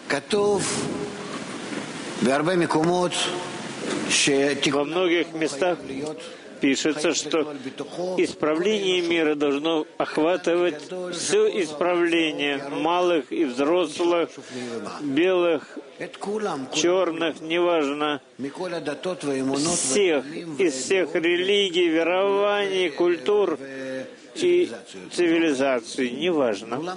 Во многих местах пишется, что исправление мира должно охватывать все исправление малых и взрослых, белых, черных, неважно, всех, из всех религий, верований, культур и цивилизаций, неважно.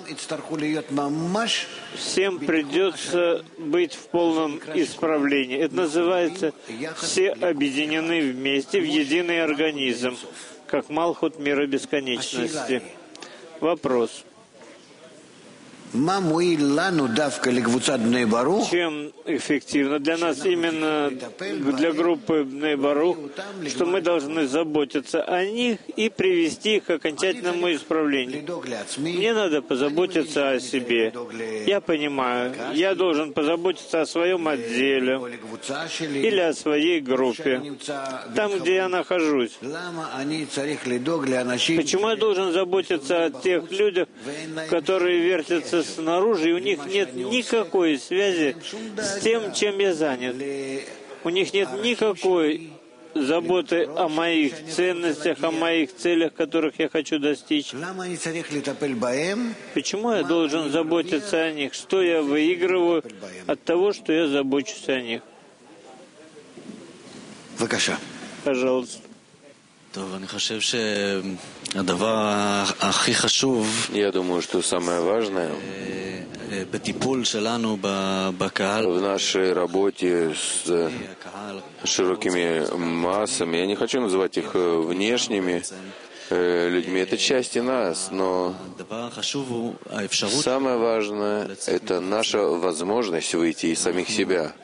Всем придется быть в полном исправлении. Это называется «все объединены вместе в единый организм», как Малхут мира бесконечности. Вопрос. Чем эффективно для нас именно для группы Бней Барух, что мы должны заботиться о них и привести их к окончательному исправлению. Мне надо позаботиться о себе. Я понимаю, я должен позаботиться о своем отделе или о своей группе, там, где я нахожусь. Почему я должен заботиться о тех людях, которые вертятся снаружи, и у них нет никакой связи с тем, чем я занят. У них нет никакой заботы о моих ценностях, о моих целях, которых я хочу достичь. Почему я должен заботиться о них? Что я выигрываю от того, что я забочусь о них? Пожалуйста. Я думаю, что самое важное в нашей работе с широкими массами, я не хочу называть их внешними людьми, это части нас, но самое важное — это наша возможность выйти из самих себя.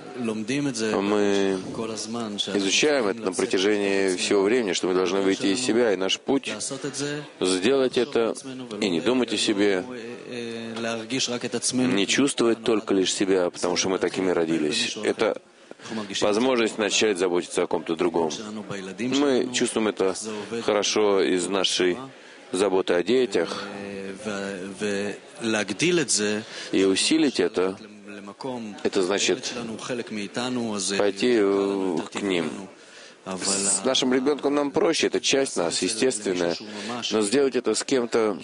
Мы изучаем это на протяжении всего времени, что мы должны выйти из себя, и наш путь — сделать это и не думать о себе, не чувствовать только лишь себя, потому что мы такими родились. Это возможность начать заботиться о ком-то другом. Мы чувствуем это хорошо из нашей заботы о детях, и усилить это значит пойти к ним. С нашим ребенком нам проще, это часть нас, естественная. Но сделать это с кем-то,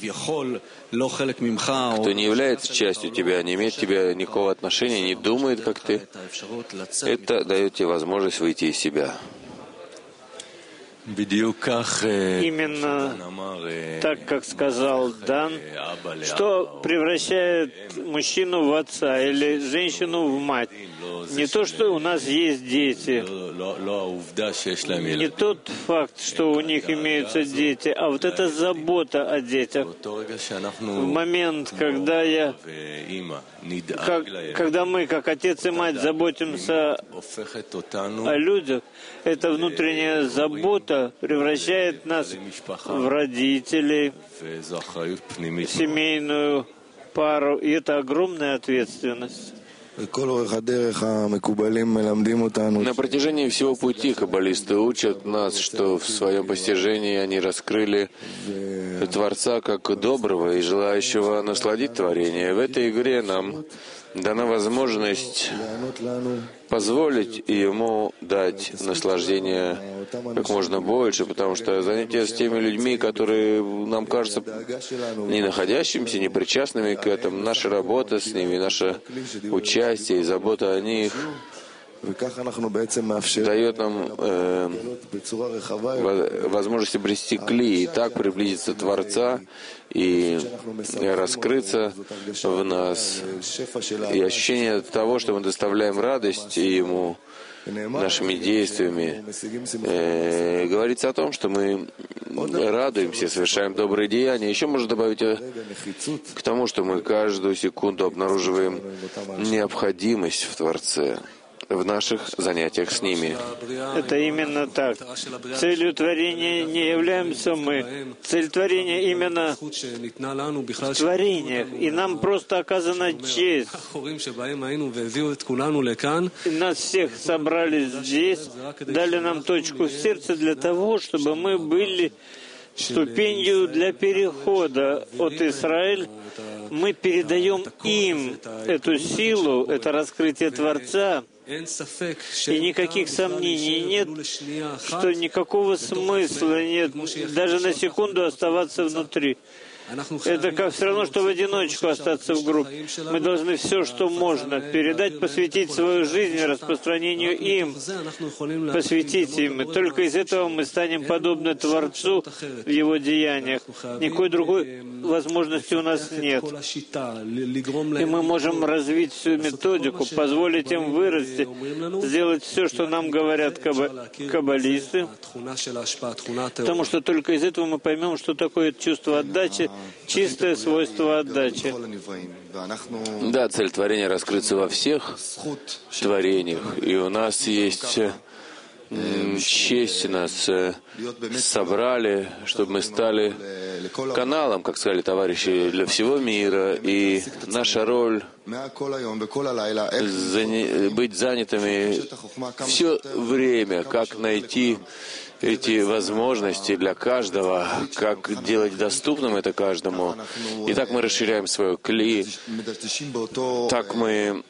кто не является частью тебя, не имеет к тебе никакого отношения, не думает, как ты, это дает тебе возможность выйти из себя. Именно так, как сказал Дан, что превращает мужчину в отца или женщину в мать. Не то, что у нас есть дети, не тот факт, что у них имеются дети, а вот эта забота о детях. В момент, когда мы, как отец и мать, заботимся о людях, эта внутренняя забота превращает нас в родителей, семейную пару, и это огромная ответственность. На протяжении всего пути каббалисты учат нас, что в своем постижении они раскрыли Творца как доброго и желающего насладить творение. В этой игре нам дана возможность позволить Ему дать наслаждение как можно больше, потому что занятие с теми людьми, которые нам кажутся не находящимися, не причастными к этому, наша работа с ними, наше участие и забота о них дает нам возможность обрести кли и так приблизиться Творца и раскрыться в нас. И ощущение того, что мы доставляем радость Ему нашими действиями, говорится о том, что мы радуемся, совершаем добрые деяния. Еще можно добавить к тому, что мы каждую секунду обнаруживаем необходимость в Творце, в наших занятиях с ними. Это именно так. Целью творения не являемся мы. Цель творения именно в творениях. И нам просто оказана честь. И нас всех собрали здесь, дали нам точку в сердце для того, чтобы мы были ступенью для перехода от Израиля. Мы передаем им эту силу, это раскрытие Творца. И никаких сомнений нет, что никакого смысла нет даже на секунду оставаться внутри. Это как все равно, что в одиночку остаться в группе. Мы должны все, что можно, передать, посвятить свою жизнь распространению им, посвятить им. И только из этого мы станем подобны Творцу в Его деяниях. Никакой другой возможности у нас нет. И мы можем развить всю методику, позволить им вырасти, сделать все, что нам говорят каббалисты, потому что только из этого мы поймем, что такое чувство отдачи, чистое свойство отдачи. Да, цель творения раскрыться во всех творениях. И у нас есть честь, нас собрали, чтобы мы стали каналом, как сказали товарищи, для всего мира. И наша роль быть занятыми все время, как найти эти возможности для каждого, как делать доступным это каждому. И так мы расширяем свое кли, так мы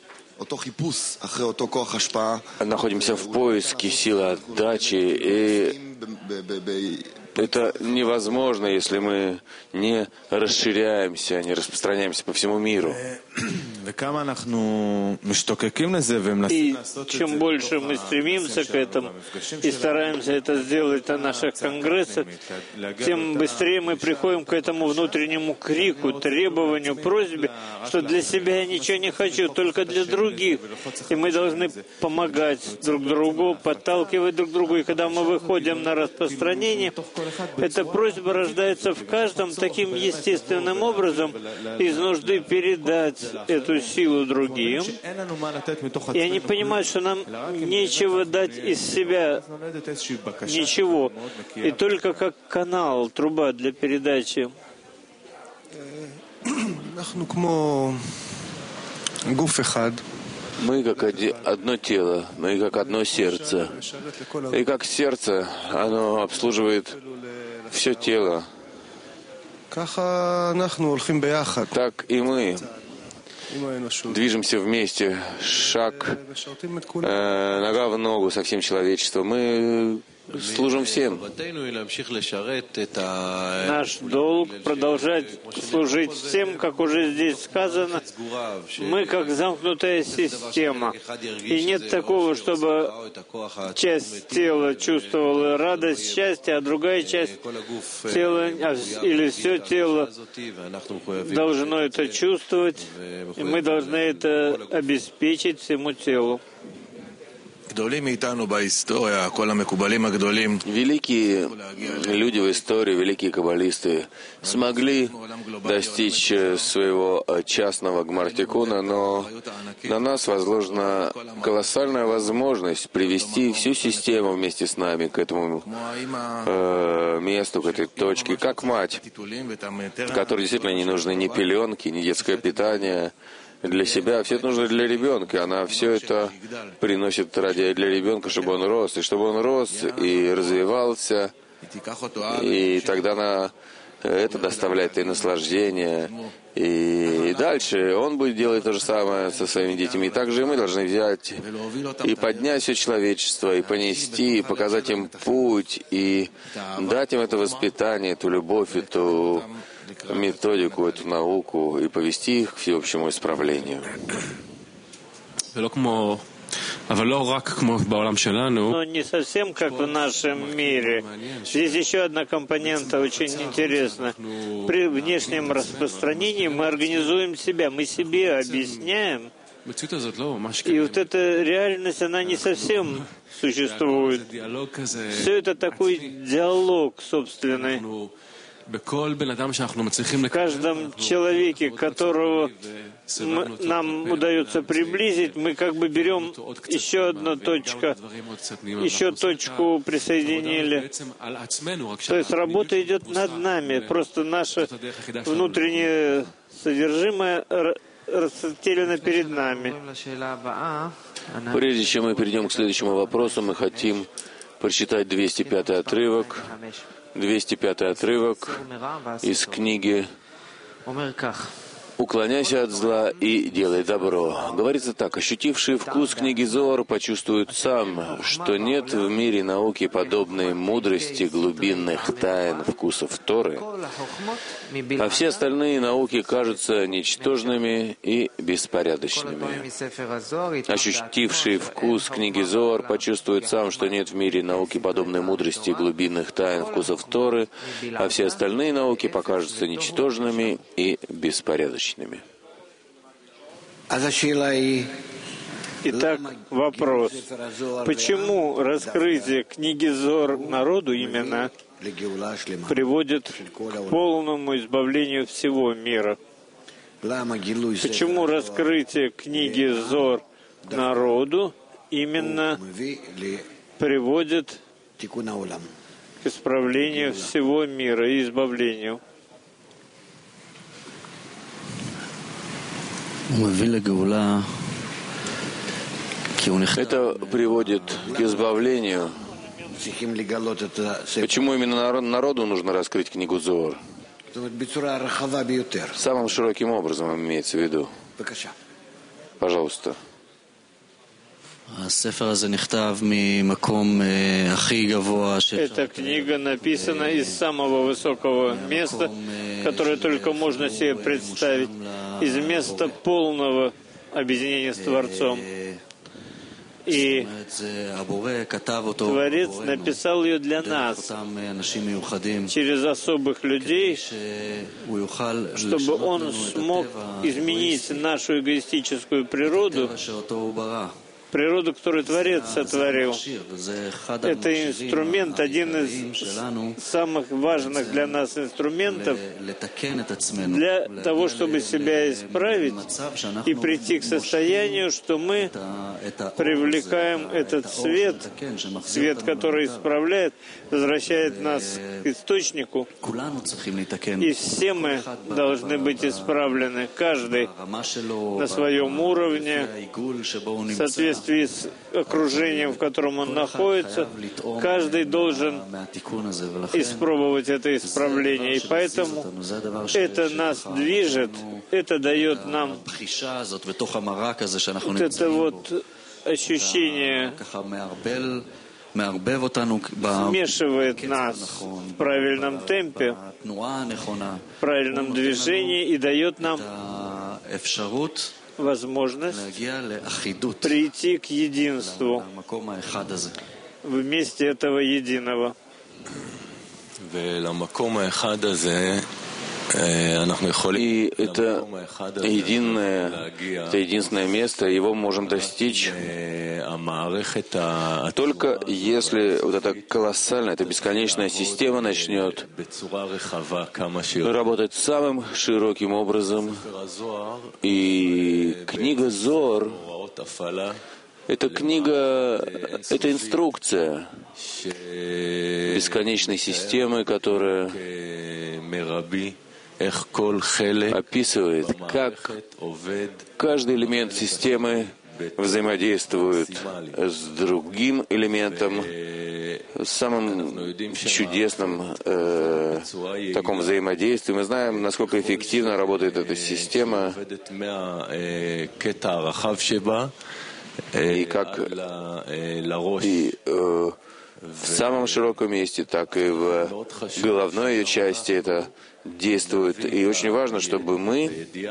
находимся в поиске силы отдачи, и это невозможно, если мы не расширяемся, не распространяемся по всему миру. И чем больше мы стремимся к этому и стараемся это сделать на наших конгрессах, тем быстрее мы приходим к этому внутреннему крику, требованию, просьбе, что для себя я ничего не хочу, только для других. И мы должны помогать друг другу, подталкивать друг другу. И когда мы выходим на распространение, эта просьба рождается в каждом таким естественным образом из нужды передать эту силу другим. И они понимают, что нам нечего дать из себя, ничего. И только как канал, труба для передачи. Мы как одно тело, мы как одно сердце. И как сердце, оно обслуживает все тело. Так и мы движемся вместе, шаг, нога в ногу со всем человечеством. Мы служим всем. Наш долг продолжать служить всем, как уже здесь сказано. Мы как замкнутая система. И нет такого, чтобы часть тела чувствовала радость, счастье, а другая часть тела или все тело должно это чувствовать. И мы должны это обеспечить всему телу. Великие люди в истории, великие каббалисты смогли достичь своего частного гмартикуна, но на нас возложена колоссальная возможность привести всю систему вместе с нами к этому месту, к этой точке, как мать, которой действительно не нужны ни пеленки, ни детское питание для себя, все это нужно для ребенка. Она все это приносит ради для ребенка, чтобы он рос, и чтобы он рос и развивался, и тогда она это доставляет ей наслаждение. И дальше он будет делать то же самое со своими детьми. И также и мы должны взять и поднять все человечество, и понести, и показать им путь, и дать им это воспитание, эту любовь, эту методику, эту науку, и повести их к всеобщему исправлению. Но не совсем как в нашем мире. Здесь еще одна компонента очень интересна. При внешнем распространении мы организуем себя, мы себе объясняем. И вот эта реальность, она не совсем существует. Все это такой диалог собственный. В каждом человеке, которого нам удается приблизить, мы как бы берем еще одну точку, еще точку присоединили. То есть работа идет над нами, просто наше внутреннее содержимое расстелено перед нами. Прежде чем мы перейдем к следующему вопросу, мы хотим прочитать 205-й отрывок. 205-й отрывок из книги «Уклоняйся от зла и делай добро». Говорится так: ощутивший вкус книги Зоар почувствует сам, что нет в мире науки, подобной мудрости глубинных тайн вкусов Торы, а все остальные науки кажутся ничтожными и беспорядочными. Ощутивший вкус книги Зоар почувствует сам, что нет в мире науки, подобной мудрости глубинных тайн вкусов Торы, а все остальные науки покажутся ничтожными и беспорядочными. Итак, вопрос. Почему раскрытие книги Зоар народу именно приводит к полному избавлению всего мира? Почему раскрытие книги Зоар народу именно приводит к исправлению всего мира и избавлению? Это приводит к избавлению. Почему именно народу нужно раскрыть книгу Зоар? Самым широким образом имеется в виду. Пожалуйста. Эта книга написана из самого высокого места, которое только можно себе представить, из места полного объединения с Творцом. И Творец написал ее для нас, через особых людей, чтобы Он смог изменить нашу эгоистическую природу, природу, которую Творец сотворил. Это инструмент, один из самых важных для нас инструментов для того, чтобы себя исправить и прийти к состоянию, что мы привлекаем этот свет, свет, который исправляет, возвращает нас к источнику. И все мы должны быть исправлены, каждый на своем уровне, в соответствии с окружением, в котором он находится. Каждый должен испробовать это исправление. И поэтому это нас движет, это дает нам вот это вот ощущение, смешивает нас в правильном темпе, в правильном движении и дает нам возможность прийти к единству вместе этого единого. И это единственное место, его можем достичь только если вот эта колоссальная, эта бесконечная система начнет работать самым широким образом. И книга Зоар — это книга, это инструкция бесконечной системы, которая описывает, как каждый элемент системы взаимодействует с другим элементом, самым чудесным таком взаимодействии. Мы знаем, насколько эффективно работает эта система, и как в самом широком месте, так и в головной ее части это действует. И очень важно, чтобы мы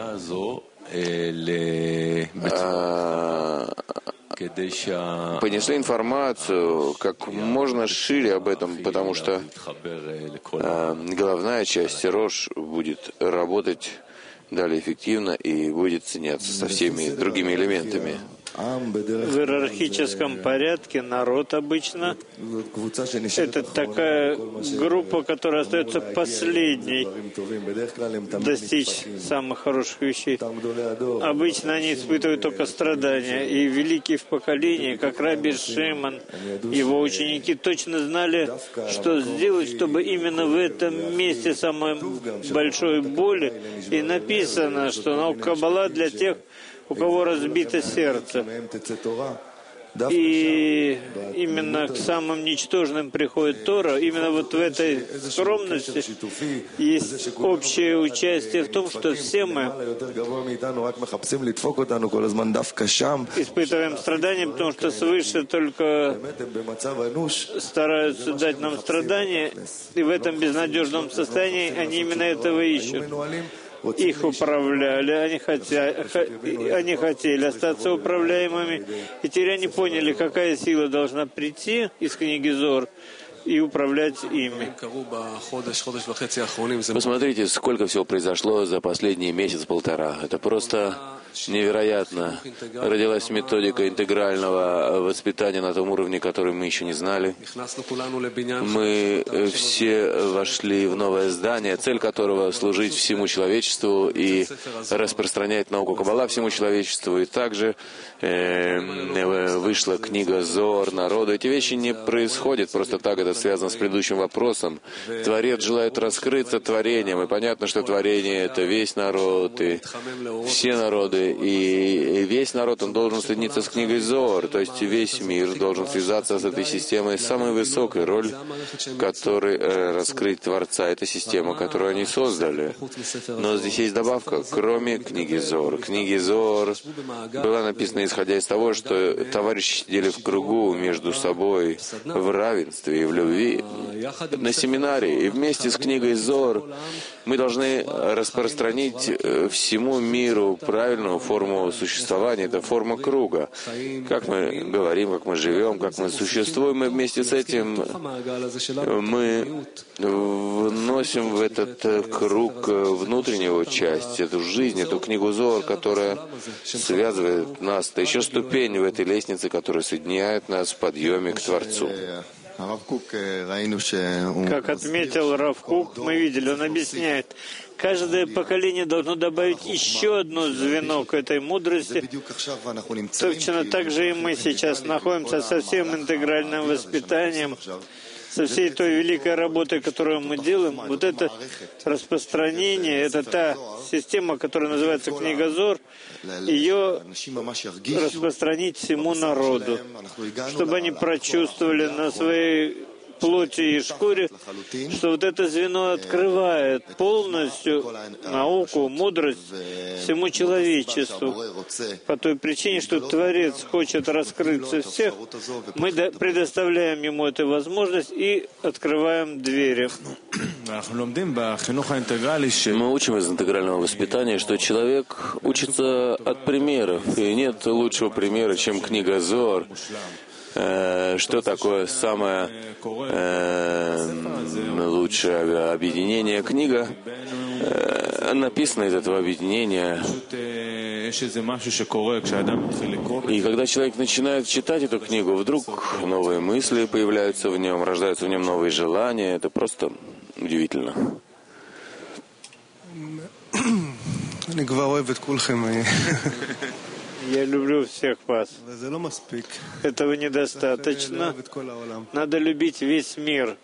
понесли информацию как можно шире об этом, потому что головная часть, Рош, будет работать далее эффективно и будет соединяться со всеми другими элементами. В иерархическом порядке народ обычно — это такая группа, которая остается последней достичь самых хороших вещей. Обычно они испытывают только страдания. И великие в поколении, как Раби Шимон, его ученики точно знали, что сделать, чтобы именно в этом месте самой большой боли. И написано, что наука Каббала для тех, у кого разбито сердце. И именно к самым ничтожным приходит Тора. Именно вот в этой скромности есть общее участие в том, что все мы испытываем страдания, потому что свыше только стараются дать нам страдания, и в этом безнадежном состоянии они именно этого ищут. Их управляли, они хотели остаться управляемыми, и теперь они поняли, какая сила должна прийти из книги Зор и управлять ими. Посмотрите, сколько всего произошло за последний месяц-полтора. Это просто невероятно. Родилась методика интегрального воспитания на том уровне, который мы еще не знали. Мы все вошли в новое здание, цель которого — служить всему человечеству и распространять науку Каббала всему человечеству. И также вышла книга Зор народу. Эти вещи не происходят просто так, это связано с предыдущим вопросом. Творец желает раскрыться творением, и понятно, что творение — это весь народ, и все народы, и весь народ, он должен соединиться с книгой Зор, то есть весь мир должен связаться с этой системой. Самой высокой роль, которой раскрыть Творца, это система, которую они создали. Но здесь есть добавка, кроме книги Зор. Книги Зор была написана исходя из того, что товарищи сидели в кругу между собой в равенстве и в любви на семинаре. И вместе с книгой Зор мы должны распространить всему миру правильную форму существования. Это форма круга. Как мы говорим, как мы живем, как мы существуем, и вместе с этим мы вносим в этот круг внутреннюю часть, эту жизнь, эту книгу Зор, которая связывает нас. Это еще ступень в этой лестнице, которая соединяет нас в подъеме к Творцу. Как отметил Рав Кук, мы видели, он объясняет, каждое поколение должно добавить еще одно звено к этой мудрости. Точно так же и мы сейчас находимся со всем интегральным воспитанием, со всей той великой работой, которую мы делаем. Вот это распространение, это та система, которая называется книга Зор, ее распространить всему народу, чтобы они прочувствовали на своей плоти и шкуре, что вот это звено открывает полностью науку, мудрость всему человечеству. По той причине, что Творец хочет раскрыться всех, мы предоставляем ему эту возможность и открываем двери. Мы учим из интегрального воспитания, что человек учится от примеров, и нет лучшего примера, чем книга Зор. Что такое самое лучшее объединение? Книга написана из этого объединения. И когда человек начинает читать эту книгу, вдруг новые мысли появляются в нем, рождаются в нем новые желания. Это просто удивительно. Я люблю всех вас. Этого недостаточно. Надо любить весь мир.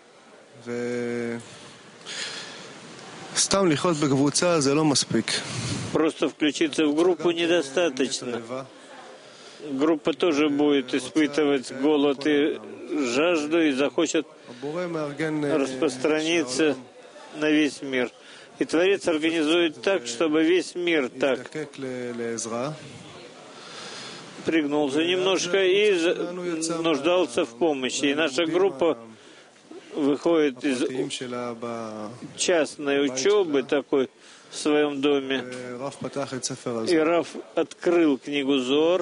Просто включиться в группу недостаточно. Группа тоже будет испытывать голод и жажду и захочет распространиться на весь мир. И Творец организует так, чтобы весь мир так пригнулся немножко и нуждался в помощи. И наша группа выходит из частной учебы такой в своем доме. И Рав открыл книгу Зор.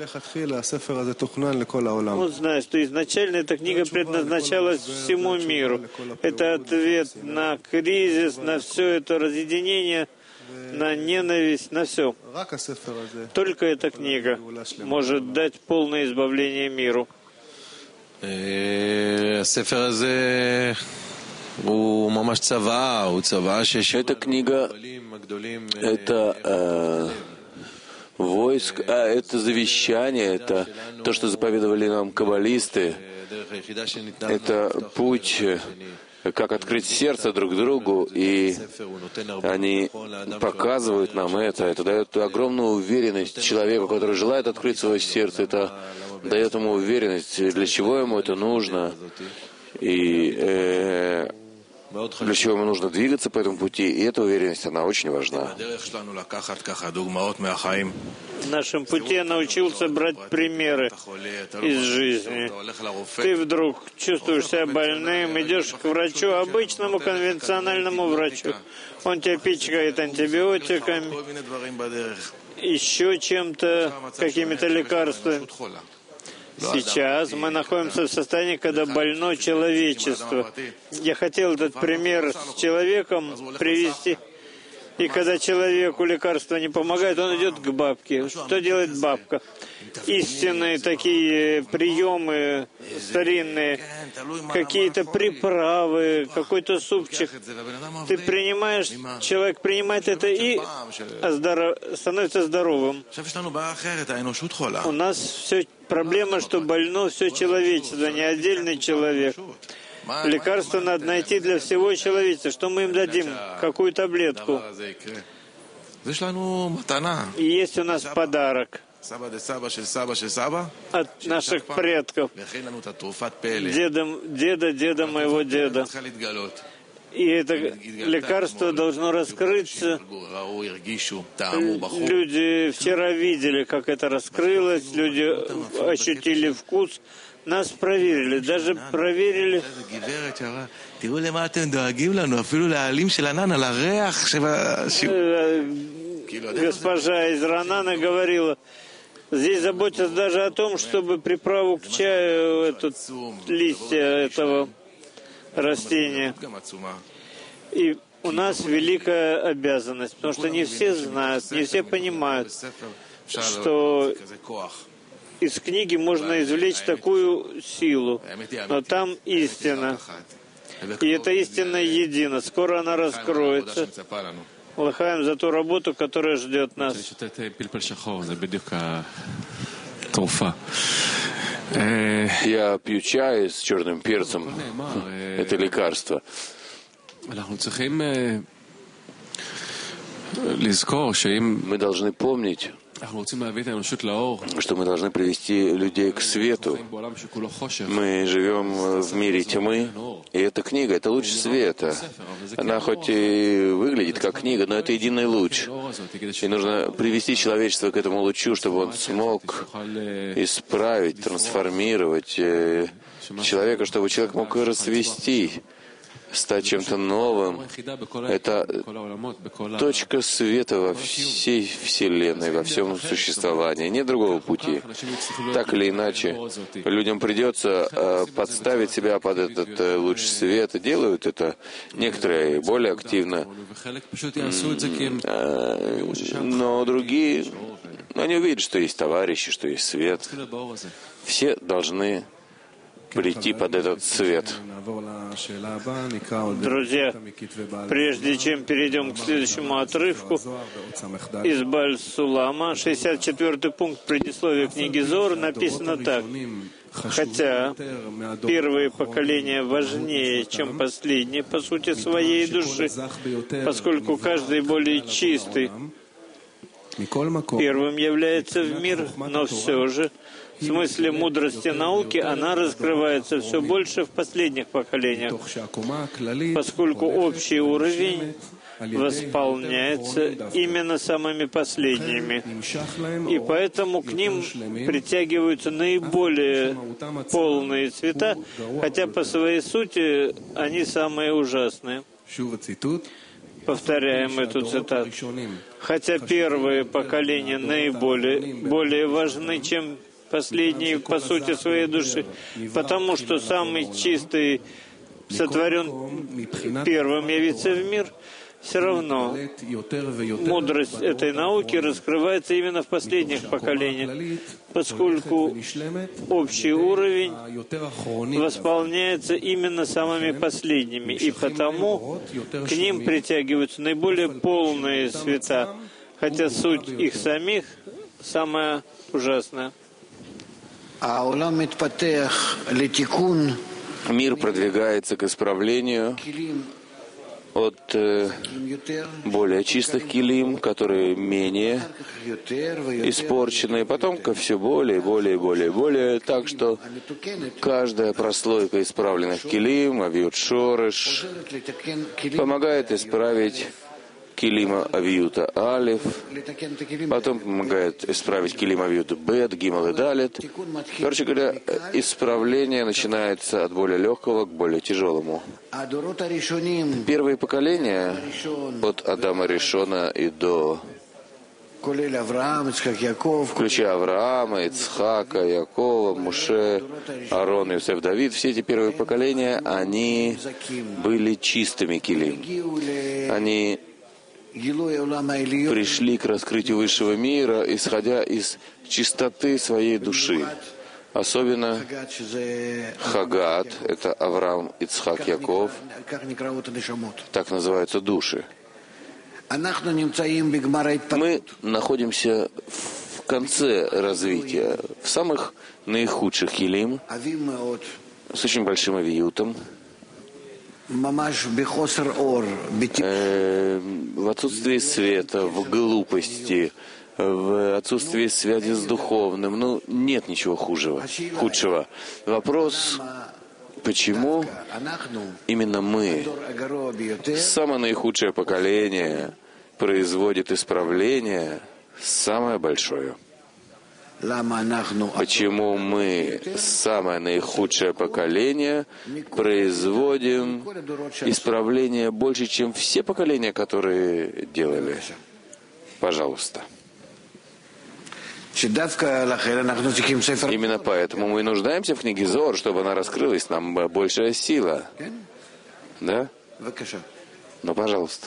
Он знает, что изначально эта книга предназначалась всему миру. Это ответ на кризис, на все это разъединение, на ненависть, на все. Только эта книга может дать полное избавление миру. Эта книга — это войск, это завещание, это то, что заповедовали нам каббалисты. Это путь, как открыть сердце друг другу, и они показывают нам это. Это дает огромную уверенность человеку, который желает открыть свое сердце. Это дает ему уверенность, для чего ему это нужно, и для чего ему нужно двигаться по этому пути, и эта уверенность, она очень важна. В нашем пути я научился брать примеры из жизни. Ты вдруг чувствуешь себя больным, идешь к врачу, обычному конвенциональному врачу. Он тебя пичкает антибиотиками, еще чем-то, какими-то лекарствами. Сейчас мы находимся в состоянии, когда больно человечество. Я хотел этот пример с человеком привести. И когда человеку лекарства не помогают, он идет к бабке. Что делает бабка? Истинные такие приемы старинные, какие-то приправы, какой-то супчик. Ты принимаешь, человек принимает это и становится здоровым. У нас все проблема, что больно все человечество, не отдельный человек. Лекарство надо найти для всего человечества. Что мы им дадим? Какую таблетку? И есть у нас подарок от наших предков, деда моего деда. И это лекарство должно раскрыться. Люди вчера видели, как это раскрылось, люди ощутили вкус. Нас проверили, даже проверили. Госпожа из Ранана говорила, здесь заботятся даже о том, чтобы приправу к чаю, листья этого растения. И у нас великая обязанность, потому что не все знают, не все понимают, что из книги можно извлечь такую силу, но там истина. И эта истина едина. Скоро она раскроется. Лахаем за ту работу, которая ждет нас. Я пью чай с черным перцем. Это лекарство. Мы должны помнить, что мы должны привести людей к свету. Мы живем в мире тьмы, и эта книга — это луч света. Она хоть и выглядит как книга, но это единый луч. И нужно привести человечество к этому лучу, чтобы он смог исправить, трансформировать человека, чтобы человек мог расцвести, стать чем-то новым. Это точка света во всей Вселенной, во всем существовании. Нет другого пути. Так или иначе, людям придется подставить себя под этот луч света. Делают это некоторые более активно, но другие, они увидят, что есть товарищи, что есть свет. Все должны прийти под этот свет. Друзья, прежде чем перейдем к следующему отрывку из Баль-Сулама, 64-й пункт предисловия книги Зор, написано так. Хотя первые поколения важнее, чем последние, по сути своей души, поскольку каждый более чистый. Первым является в мир, но все же в смысле мудрости науки она раскрывается все больше в последних поколениях, поскольку общий уровень восполняется именно самыми последними. И поэтому к ним притягиваются наиболее полные цвета, хотя по своей сути они самые ужасные. Повторяем эту цитату. Хотя первые поколения более важны, чем последние по сути своей души, потому что самый чистый сотворен первым явиться в мир, все равно мудрость этой науки раскрывается именно в последних поколениях, поскольку общий уровень восполняется именно самыми последними, и потому к ним притягиваются наиболее полные света, хотя суть их самих самая ужасная. Мир продвигается к исправлению от более чистых килим, которые менее испорченные, потом ко все более, более, более, более, так что каждая прослойка исправленных килим, авиют шореш, помогает исправить килима авиюта алиф, потом помогает исправить килима авиюта бет, гимал и далет. Короче говоря, исправление начинается от более легкого к более тяжелому. Первые поколения от Адама Ришона и до, включая Авраама, Ицхака, Якова, Муше, Аарон, Иосиф, Давид, все эти первые поколения, они были чистыми килим. Они пришли к раскрытию высшего мира, исходя из чистоты своей души. Особенно Хагат, это Авраам, Ицхак, Яков, так называются души. Мы находимся в конце развития, в самых наихудших килим, с очень большим авиютом, в отсутствии света, в глупости, в отсутствии связи с духовным. Нет ничего худшего. Вопрос, почему именно мы, самое наихудшее поколение, производит исправление самое большое? Почему мы, самое наихудшее поколение, производим исправление больше, чем все поколения, которые делали? Пожалуйста. Именно поэтому мы нуждаемся в книге Зоар, чтобы она раскрылась, нам большая сила. Да? Ну, пожалуйста.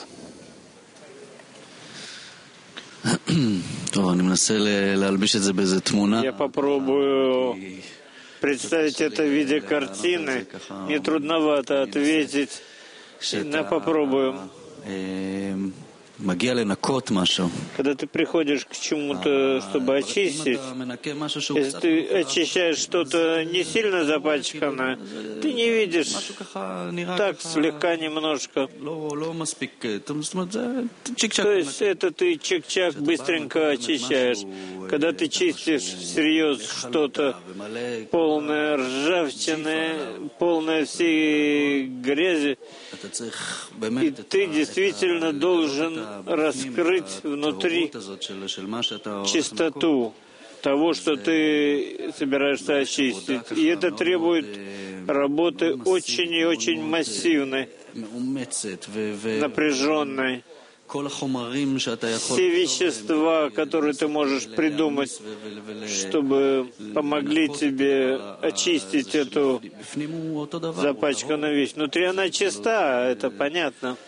Я попробую представить это в виде картины. Мне трудновато ответить, но попробую. Когда ты приходишь к чему-то, чтобы очистить, если ты очищаешь что-то не сильно запачканное, ты не видишь, так слегка немножко. То есть это ты чик-чак быстренько очищаешь. Когда ты чистишь всерьез что-то полное ржавчины, полное всей грязи, и ты действительно должен раскрыть внутри чистоту того, что ты собираешься очистить. И это требует работы очень и очень массивной, напряженной. Все вещества, которые ты можешь придумать, чтобы помогли тебе очистить эту запачканную вещь. Внутри она чиста, это понятно.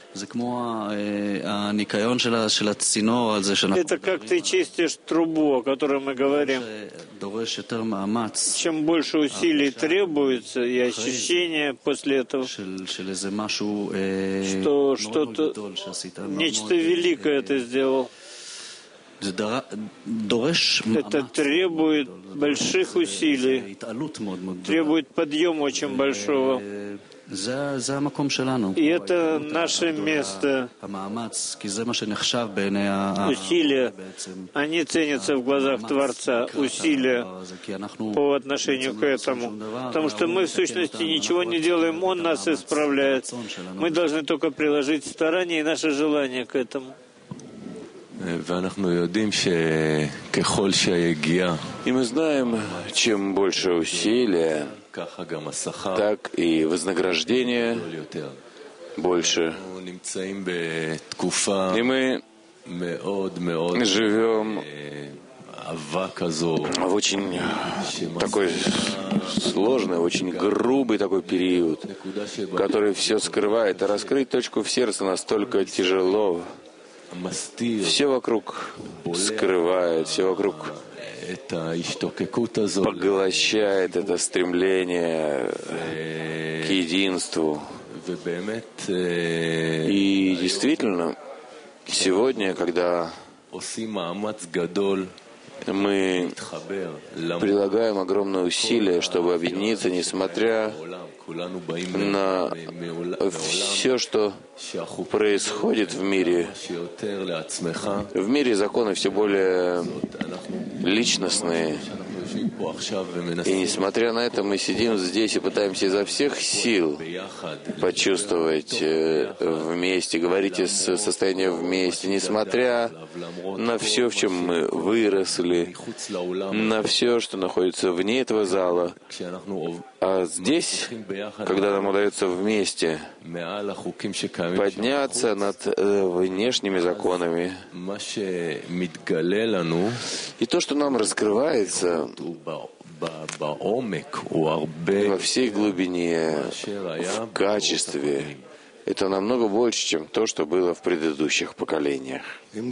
Это как ты чистишь трубу, о которой мы говорим. Чем больше усилий требуется и ощущения после этого, что что-то, нечто великое ты сделал. Это требует больших усилий, требует подъема очень большого. И это наше место. Усилия, они ценятся в глазах Творца, усилия по отношению к этому. Потому что мы в сущности ничего не делаем, Он нас исправляет. Мы должны только приложить старания и наше желание к этому. И мы знаем, чем больше усилия, так и вознаграждение больше. И мы живем в очень такой сложный, очень грубый такой период, который все скрывает. А раскрыть точку в сердце настолько тяжело. Все вокруг скрывает, все вокруг поглощает это стремление к единству. И действительно, сегодня, когда мы прилагаем огромное усилие, чтобы объединиться, несмотря на все, что происходит в мире. В мире законы все более личностные. И несмотря на это, мы сидим здесь и пытаемся изо всех сил почувствовать вместе, говорить из состояния вместе, несмотря на все, в чем мы выросли, на все, что находится вне этого зала. А здесь, когда нам удается вместе подняться над внешними законами, и то, что нам раскрывается во всей глубине, в качестве, это намного больше, чем то, что было в предыдущих поколениях.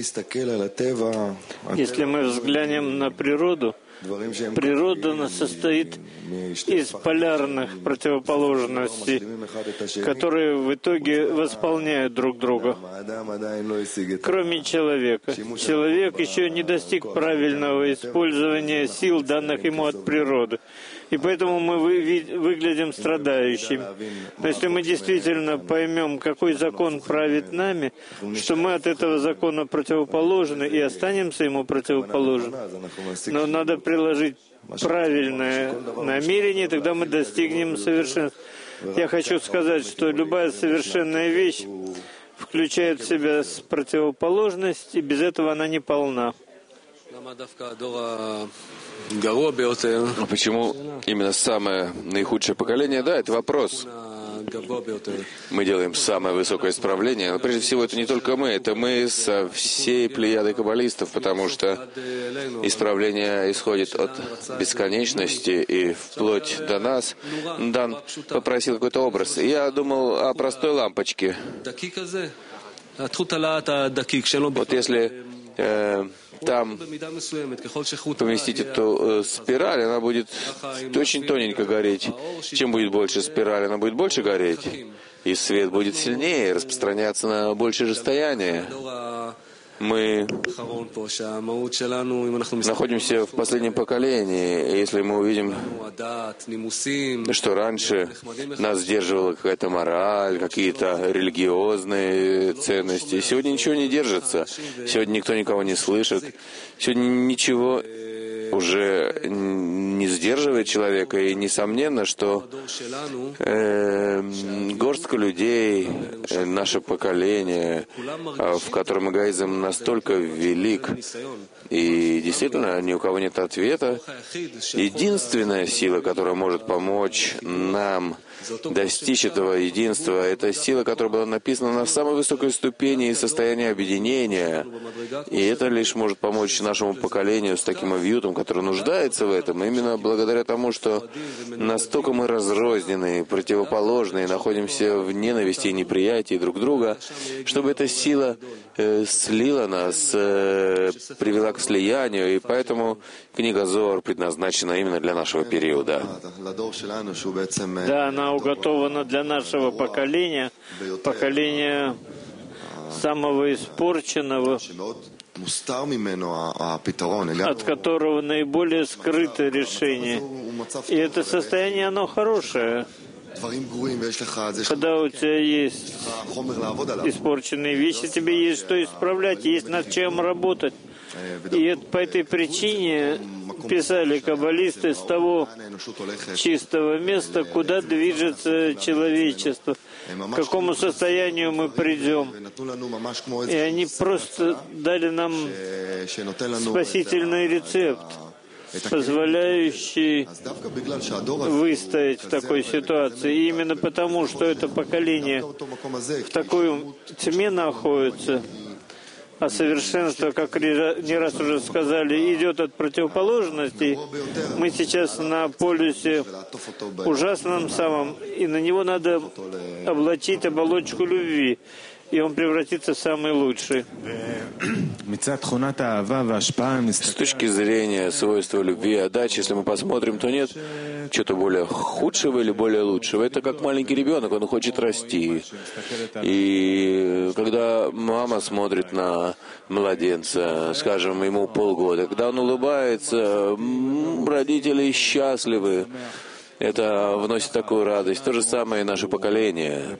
Если мы взглянем на природу, природа состоит из полярных противоположностей, которые в итоге восполняют друг друга. Кроме человека. Человек еще не достиг правильного использования сил, данных ему от природы. И поэтому мы выглядим страдающими. Но если мы действительно поймем, какой закон правит нами, что мы от этого закона противоположны и останемся ему противоположны, но надо приложить правильное намерение, тогда мы достигнем совершенства. Я хочу сказать, что любая совершенная вещь включает в себя противоположность, и без этого она не полна. Почему именно самое наихудшее поколение? Да, это вопрос. Мы делаем самое высокое исправление, но прежде всего это не только мы, это мы со всей плеядой каббалистов, потому что исправление исходит от бесконечности и вплоть до нас. Дан попросил какой-то образ. Я думал о простой лампочке. Вот если там поместить эту спираль, она будет очень тоненько гореть. Чем будет больше спираль, она будет больше гореть. И свет будет сильнее, распространяться на большее расстояние. Мы находимся в последнем поколении. Если мы увидим, что раньше нас сдерживала какая-то мораль, какие-то религиозные ценности, сегодня ничего не держится. Сегодня никто никого не слышит. Сегодня ничего уже не сдерживает человека, и несомненно, что горстка людей, наше поколение, в котором эгоизм настолько велик, и действительно ни у кого нет ответа, единственная сила, которая может помочь нам достичь этого единства, это сила, которая была написана на самой высокой ступени состояния объединения. И это лишь может помочь нашему поколению с таким авьютом, который нуждается в этом, именно благодаря тому, что настолько мы разрознены, противоположные, находимся в ненависти и неприятии друг друга, чтобы эта сила слила нас, привела к слиянию, и поэтому книга Зоар предназначена именно для нашего периода. Да, она уготована для нашего поколения, поколения самого испорченного, от которого наиболее скрыто решение. И это состояние, оно хорошее. Когда у тебя есть испорченные вещи, тебе есть что исправлять, есть над чем работать. И по этой причине писали каббалисты с того чистого места, куда движется человечество, к какому состоянию мы придем. И они просто дали нам спасительный рецепт, позволяющий выстоять в такой ситуации. И именно потому, что это поколение в такой тьме находится, а совершенство, как не раз уже сказали, идет от противоположностей. Мы сейчас на полюсе ужасном самом, и на него надо облачить оболочку любви. и он превратится в самый лучший. С точки зрения свойства любви и отдачи, если мы посмотрим, то нет чего-то более худшего или более лучшего. Это как маленький ребенок, он хочет расти. И когда мама смотрит на младенца, скажем, ему полгода, когда он улыбается, родители счастливы. Это вносит такую радость. То же самое и наше поколение.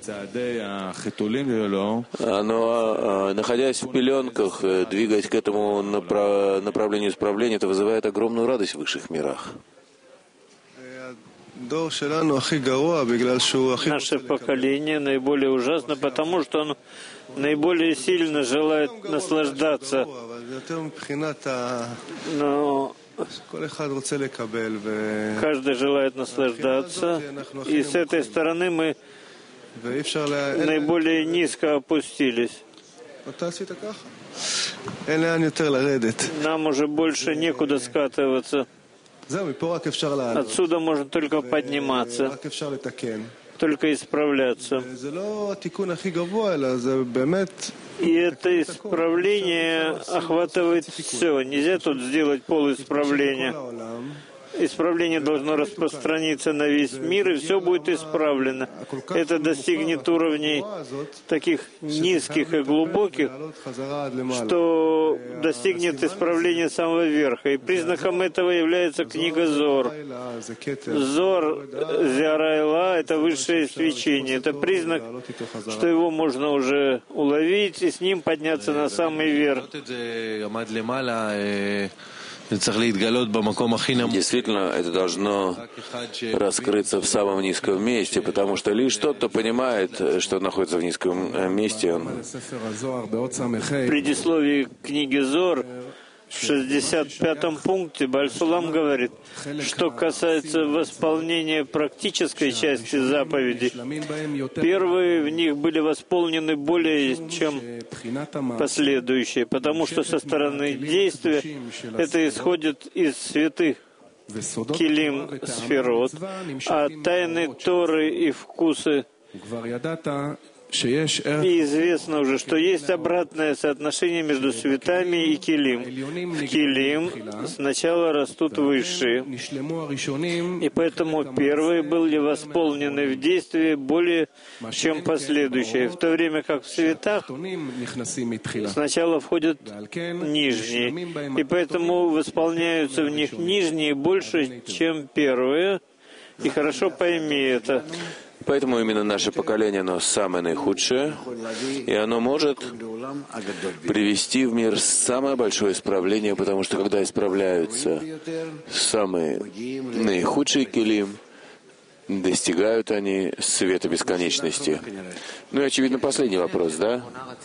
Оно, находясь в пеленках, двигаясь к этому направлению исправления, это вызывает огромную радость в высших мирах. Наше поколение наиболее ужасно, потому что оно наиболее сильно желает наслаждаться. Но каждый желает наслаждаться, и с этой стороны мы наиболее низко опустились. Нам уже больше некуда скатываться. Отсюда можно только подниматься, только исправляться. И это исправление охватывает все. Нельзя тут сделать полуисправление. Исправление должно распространиться на весь мир, и все будет исправлено. Это достигнет уровней таких низких и глубоких, что достигнет исправления самого верха. И признаком этого является книга Зор. Зор Зиарайла — это высшее свечение. Это признак, что его можно уже уловить и с ним подняться на самый верх. Действительно, это должно раскрыться в самом низком месте, потому что лишь тот, кто понимает, что находится в низком месте, он... В предисловии книги Зор в 65-м пункте Бааль Сулам говорит, что касается восполнения практической части заповедей, первые в них были восполнены более чем последующие, потому что со стороны действия это исходит из святых килим сферот, а тайны Торы и вкусы. И известно уже, что есть обратное соотношение между светами и килим. В килим сначала растут высшие, и поэтому первые были восполнены в действии более чем последующие, в то время как в светах сначала входят нижние, и поэтому восполняются в них нижние больше, чем первые. И хорошо пойми это. Поэтому именно наше поколение, оно самое наихудшее, и оно может привести в мир самое большое исправление, потому что когда исправляются самые наихудшие килим, достигают они света бесконечности. Ну и, очевидно, последний вопрос, да?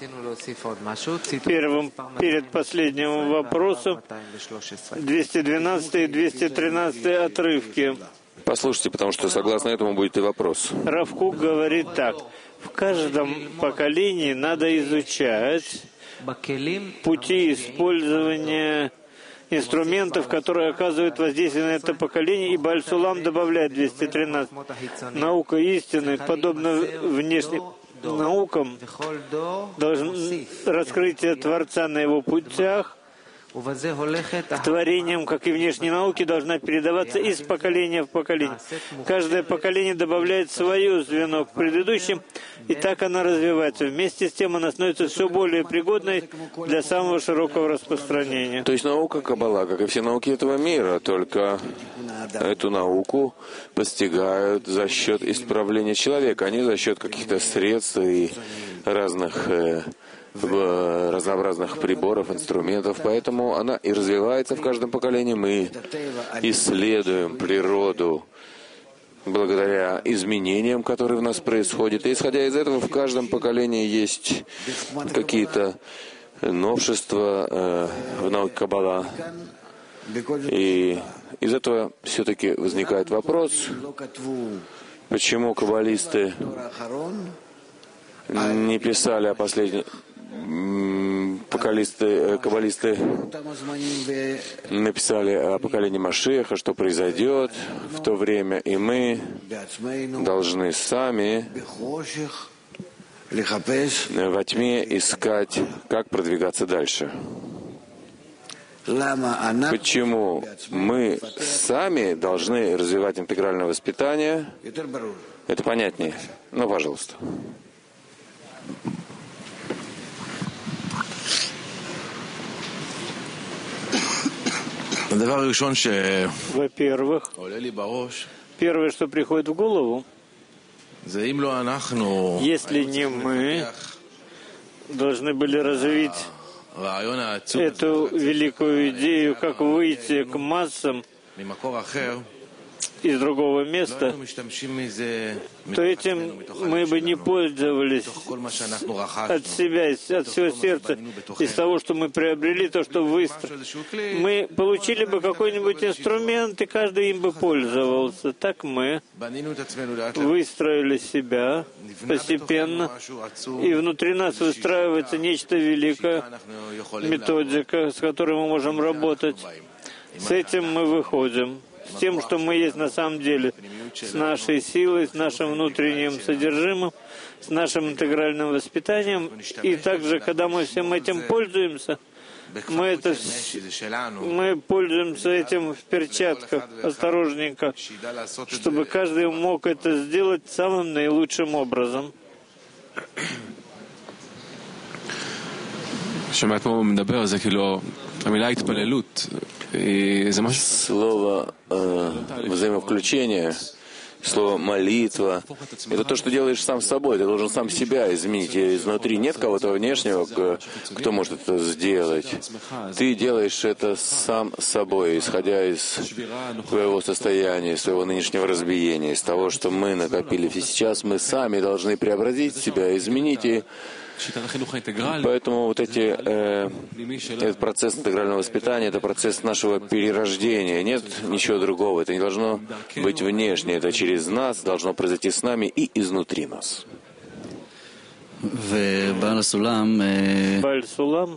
Перед последним вопросом 212 и 213 отрывки. Послушайте, потому что согласно этому будет и вопрос. Рав Кук говорит так. В каждом поколении надо изучать пути использования инструментов, которые оказывают воздействие на это поколение, и Бааль Сулам добавляет 213. Наука истины, подобно внешним наукам, раскрытие Творца на его путях, к творениям, как и внешней науки, должна передаваться из поколения в поколение. Каждое поколение добавляет свое звено к предыдущим, и так она развивается. Вместе с тем она становится все более пригодной для самого широкого распространения. То есть наука Каббала, как и все науки этого мира, только эту науку постигают за счет исправления человека, а не за счет каких-то средств и разнообразных приборов, инструментов. Поэтому она и развивается в каждом поколении. Мы исследуем природу благодаря изменениям, которые в нас происходят. И исходя из этого, в каждом поколении есть какие-то новшества в науке Каббала. И из этого все-таки возникает вопрос, почему каббалисты не писали о последнем... Каббалисты написали о поколении Машиаха, что произойдет в то время, и мы должны сами во тьме искать, как продвигаться дальше. Почему мы сами должны развивать интегральное воспитание? Это понятнее. Ну, пожалуйста. Во-первых, первое, что приходит в голову, если не мы должны были развить эту великую идею, как выйти к массам из другого места, то этим мы бы не пользовались от себя, от всего сердца, из того, что мы приобрели, то, что выстроили. Мы получили бы какой-нибудь инструмент, и каждый им бы пользовался. Так мы выстроили себя постепенно, и внутри нас выстраивается нечто великое, методика, с которой мы можем работать. С этим мы выходим. С тем, что мы есть на самом деле, с нашей силой, с нашим внутренним содержимым, с нашим интегральным воспитанием. И также, когда мы всем этим пользуемся, мы пользуемся этим в перчатках, осторожненько, чтобы каждый мог это сделать самым наилучшим образом. Слово взаимовключение, слово молитва — это то, что делаешь сам с собой. Ты должен сам себя изменить. И изнутри нет кого-то внешнего, кто может это сделать. Ты делаешь это сам с собой, исходя из твоего состояния, своего нынешнего разбиения, из того, что мы накопили. И сейчас мы сами должны преобразить себя, изменить и поэтому вот этот процесс интегрального воспитания — это процесс нашего перерождения. Нет ничего другого. Это не должно быть внешне. Это через нас должно произойти с нами и изнутри нас. Бааль Сулам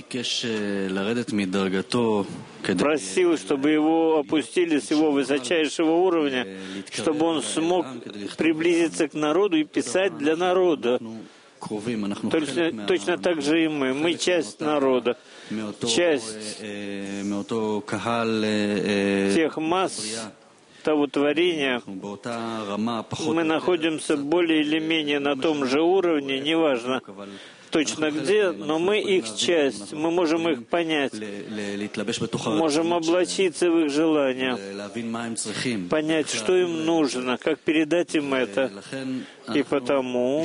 просил, чтобы его опустили с его высочайшего уровня, чтобы он смог приблизиться к народу и писать для народа. Точно так же и мы. Мы часть народа, часть тех масс, того творения. Мы находимся более или менее на том же уровне, неважно точно где, но мы их часть, мы можем их понять, можем облачиться в их желания, понять, что им нужно, как передать им это. И потому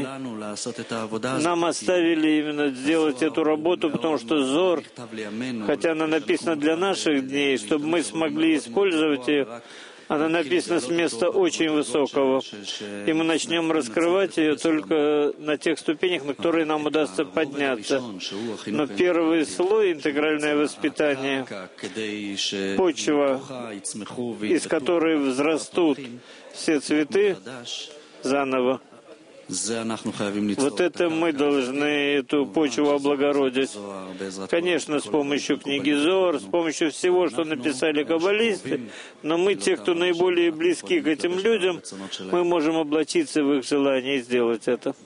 нам оставили именно сделать эту работу, потому что Зор, хотя она написана для наших дней, чтобы мы смогли использовать ее, она написана с места очень высокого, и мы начнем раскрывать ее только на тех ступенях, на которые нам удастся подняться. Но первый слой — интегральное воспитание, почва, из которой взрастут все цветы заново. Вот это мы должны эту почву облагородить. Конечно, с помощью книги Зор, с помощью всего, что написали каббалисты, но мы, те, кто наиболее близки к этим людям, мы можем облачиться в их желание и сделать это.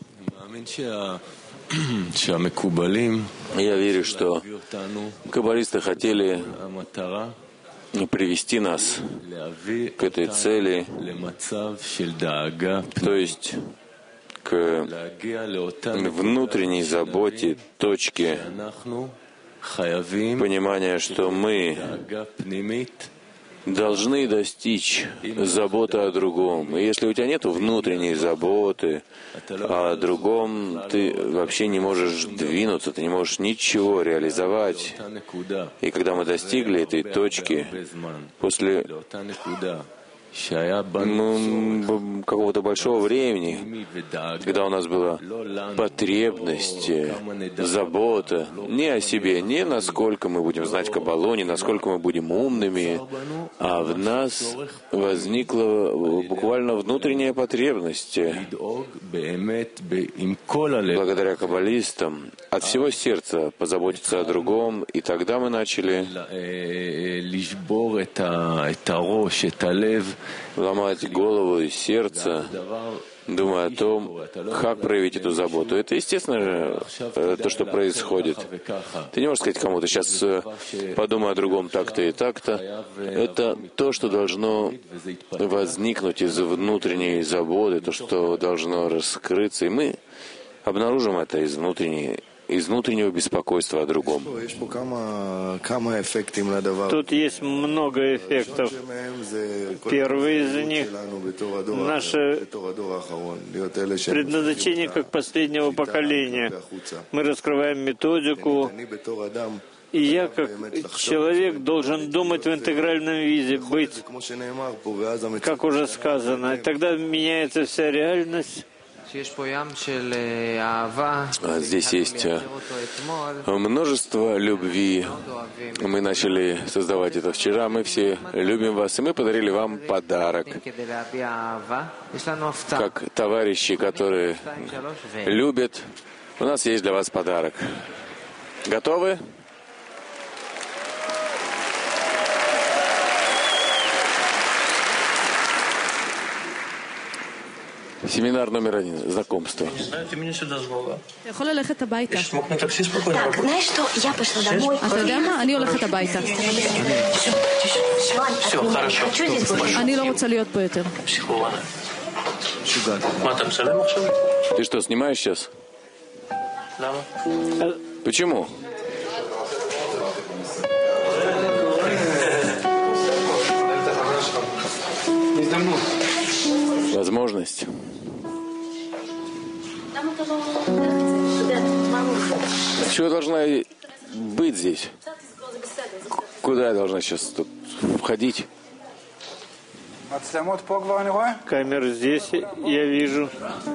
Я верю, что каббалисты хотели привести нас к этой цели, то есть к внутренней заботе, точке понимания, что мы должны достичь заботы о другом. И если у тебя нет внутренней заботы о другом, ты вообще не можешь двинуться, ты не можешь ничего реализовать. И когда мы достигли этой точки, после какого-то большого времени, когда у нас была потребность, забота не о себе, не насколько мы будем знать Каббалу, не насколько мы будем умными, а в нас возникла буквально внутренняя потребность, благодаря каббалистам, от всего сердца позаботиться о другом, и тогда мы начали ломать голову и сердце, думая о том, как проявить эту заботу. Это, естественно же, то, что происходит. Ты не можешь сказать кому-то, сейчас подумай о другом так-то и так-то. Это то, что должно возникнуть из внутренней заботы, то, что должно раскрыться. И мы обнаружим это из внутреннего беспокойства о другом. Тут есть много эффектов. Первый из них — наше предназначение как последнего поколения. Мы раскрываем методику, и я, как человек, должен думать в интегральном виде, быть, как уже сказано. И тогда меняется вся реальность. Здесь есть множество любви. Мы начали создавать это вчера. Мы все любим вас, и мы подарили вам подарок. Как товарищи, которые любят, у нас есть для вас подарок. Готовы? Семинар номер 1. Знакомство. Не знаю, ты меня сюда звала. אתה יכול ללכת הביתה. Я смог на такси спокойно. Так, знаешь что, я пошла домой. אתה יודע מה? אני הולכת הביתה. Все, хорошо. А что здесь больше? אני לא רוצה להיות פה יותר. Психована. מה, אתה מצלם עכשיו? Ты что, снимаешь сейчас? למה? Почему? Возможность. Чего я должна быть здесь? Куда я должна сейчас тут входить? Камера здесь, я вижу.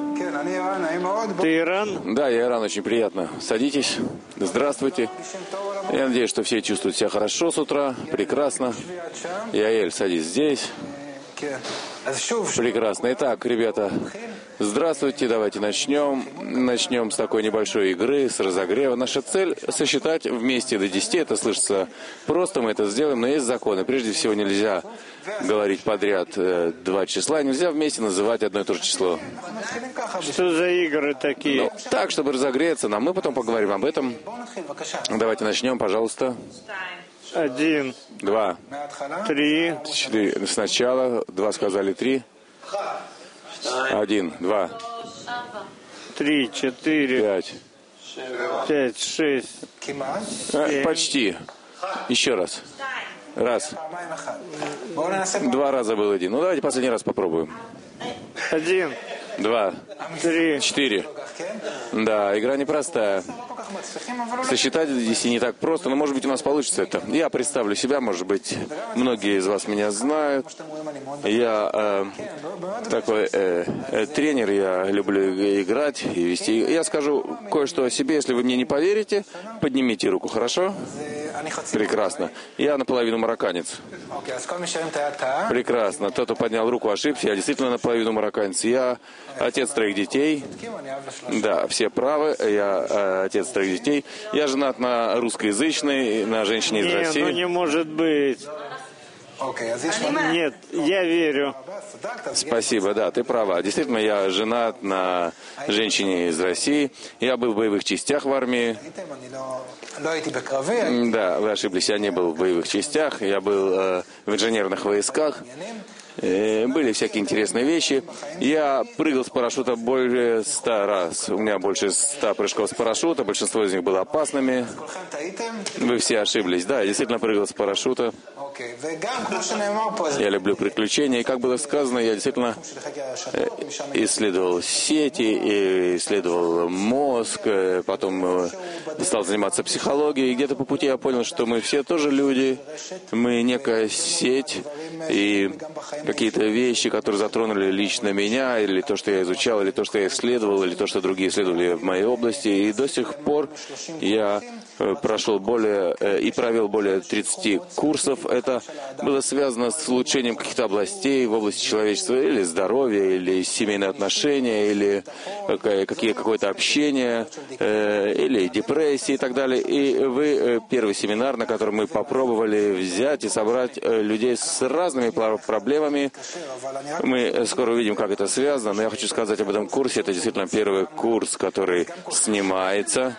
Ты Иран? Да, я Иран, очень приятно. Садитесь. Здравствуйте. Я надеюсь, что все чувствуют себя хорошо с утра. Прекрасно. Яэль, садись здесь. Прекрасно. Итак, ребята, здравствуйте. Давайте начнем. Начнем с такой небольшой игры, с разогрева. Наша цель — сосчитать вместе до 10. Это слышится просто, мы это сделаем, но есть законы. Прежде всего, нельзя говорить подряд два числа, нельзя вместе называть одно и то же число. Что за игры такие? Ну, так, чтобы разогреться нам. Мы потом поговорим об этом. Давайте начнем, пожалуйста. 1, 2, 3, 4. Сначала 2 сказали 3. 1, 2, 3, 4, 5. 5, 6, 7. Почти. Еще раз. Раз. 2 раза был 1. Ну, давайте последний раз попробуем. 1, 2, 3, 4. Да, игра непростая. Сосчитать до 10 не так просто, но, может быть, у нас получится это. Я представлю себя, может быть, многие из вас меня знают. Я такой тренер, я люблю играть и вести. Я скажу кое-что о себе, если вы мне не поверите, поднимите руку, хорошо? Прекрасно. Я наполовину марокканец. Прекрасно. Тот, кто поднял руку, ошибся. Я действительно наполовину марокканец. Я отец 3 детей. Да, все правы. Я отец 3 детей. Я женат на русскоязычной, на женщине из России. Ну не может быть. Нет, я верю. Спасибо, да, ты права. Действительно, я женат на женщине из России. Я был в боевых частях в армии. Да, вы ошиблись, я не был в боевых частях. Я был в инженерных войсках. Были всякие интересные вещи. Я прыгал с парашюта более 100 раз. У меня больше 100 прыжков с парашюта. Большинство из них было опасными. Вы все ошиблись. Да, я действительно прыгал с парашюта. Я люблю приключения. И как было сказано, я действительно исследовал сети, исследовал мозг, потом стал заниматься психологией. И где-то по пути я понял, что мы все тоже люди. Мы некая сеть. И какие-то вещи, которые затронули лично меня, или то, что я изучал, или то, что я исследовал, или то, что другие исследовали в моей области. И до сих пор я прошел и провел более 30 курсов. Это было связано с улучшением каких-то областей в области человечества, или здоровья, или семейные отношения, или какое-то общение, или депрессии и так далее. И вы первый семинар, на котором мы попробовали взять и собрать людей с разными проблемами, вами. Мы скоро увидим, как это связано, но я хочу сказать об этом курсе. Это действительно первый курс, который снимается.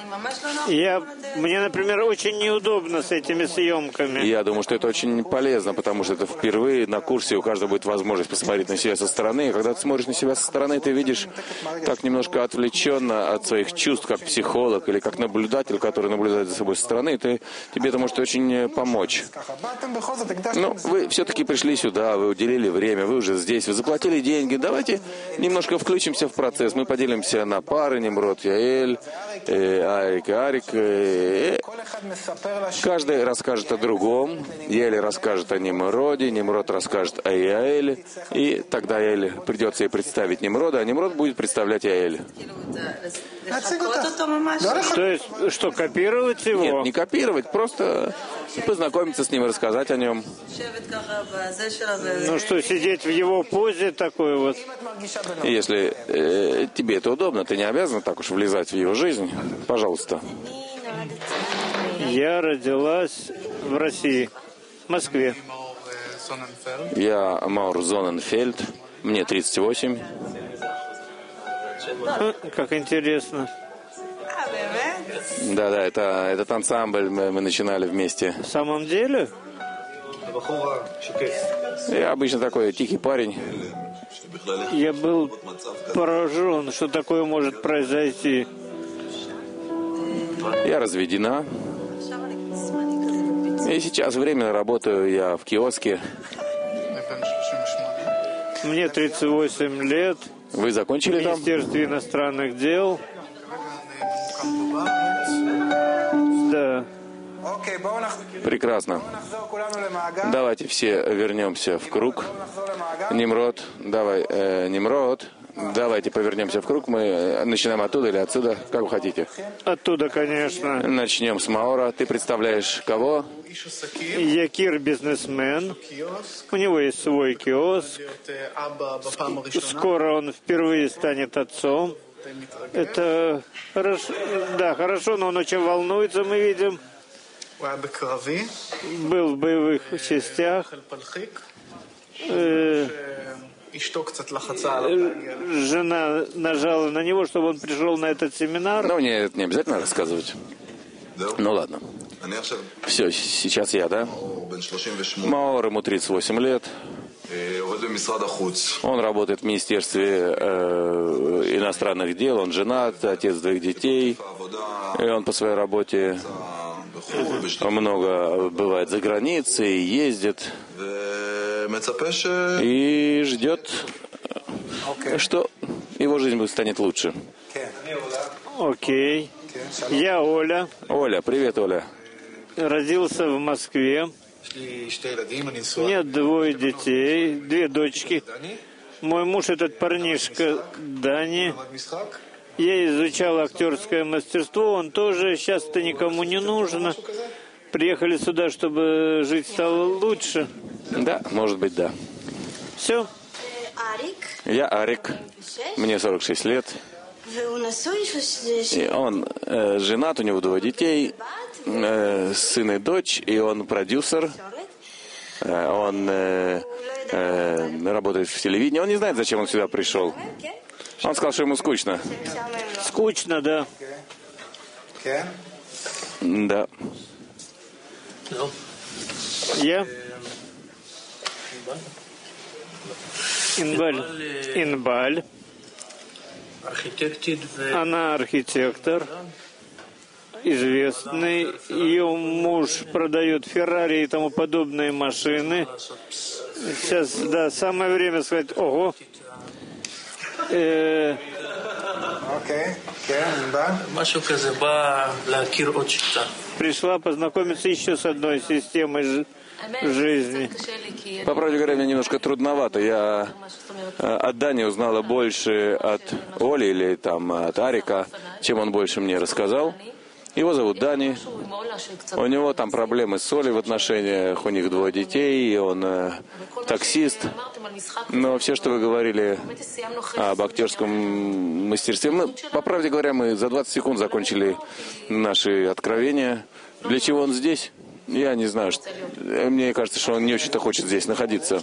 Мне, например, очень неудобно с этими съемками. Я думаю, что это очень полезно, потому что это впервые на курсе у каждого будет возможность посмотреть на себя со стороны. И когда ты смотришь на себя со стороны, ты видишь так немножко отвлеченно от своих чувств, как психолог или как наблюдатель, который наблюдает за собой со стороны. Тебе это может очень помочь. Но вы все-таки пришли сюда, вы уделили время, вы уже здесь, вы заплатили деньги. Давайте немножко включимся в процесс. Мы поделимся на пары, Нимрод, Яэль, Арик и Арик. Каждый расскажет о другом. Яэль расскажет о Нимроде, Нимрод расскажет о Яэле. И тогда Яэль придется ей представить Нимрода, а Нимрод будет представлять Яэль. То есть, что, копировать его? Нет, не копировать, просто познакомиться с ним и рассказать о нем. Ну что, сидеть в его позе такой вот? Если тебе это удобно, ты не обязан так уж влезать в его жизнь. Пожалуйста. Я родилась в России, в Москве. Я Маур Зоненфельд, мне 38. Как интересно. Да, этот ансамбль мы начинали вместе. В самом деле? Я обычно такой тихий парень. Я был поражен, что такое может произойти. Я разведена. И сейчас временно работаю я в киоске. Мне 38 лет. Вы закончили В там? Министерстве иностранных дел. Да. Прекрасно. Давайте все вернемся в круг. Нимрод, Нимрод, давайте повернемся в круг. Мы начинаем оттуда или отсюда, как вы хотите. Оттуда, конечно. Начнем с Маора. Ты представляешь кого? Якир бизнесмен. У него есть свой киоск. Скоро он впервые станет отцом. Это хорошо. Да, хорошо, но он очень волнуется, мы видим. Был в боевых частях. Жена нажала на него, чтобы он пришел на этот семинар. Ну, мне это не обязательно рассказывать. Ну, ладно. Все, сейчас я, да? Маор, ему 38 лет. Он работает в Министерстве иностранных дел, он женат, отец 2 детей. И он по своей работе много бывает за границей, ездит. И ждет, что его жизнь станет лучше. Окей. Я Оля. Оля, привет, Оля. Родился в Москве. У меня 2 детей, 2 дочки. Мой муж, этот парнишка Дани. Я изучал актерское мастерство, он тоже. Сейчас это никому не нужно. Приехали сюда, чтобы жить стало лучше. Да, может быть, да. Все. Я Арик. Мне 46 лет. И он женат, у него 2 детей, сын и дочь, и он продюсер. Он работает в телевидении. Он не знает, зачем он сюда пришел. Он сказал, что ему скучно. Скучно, да. Да. Я Инбаль. Она архитектор, известный. Ее муж продает Феррари и тому подобные машины. Сейчас, да, самое время сказать, ого. Пришла познакомиться еще с одной системой жизни. По правде говоря, мне немножко трудновато. Я от Дани узнала больше от Оли или там от Арика, чем он больше мне рассказал. Его зовут Дани. У него там проблемы с Олей в отношениях, у них 2 детей, и он таксист. Но все, что вы говорили об актерском мастерстве, по правде говоря, мы за 20 секунд закончили наши откровения. Для чего он здесь? Я не знаю, мне кажется, что он не очень-то хочет здесь находиться.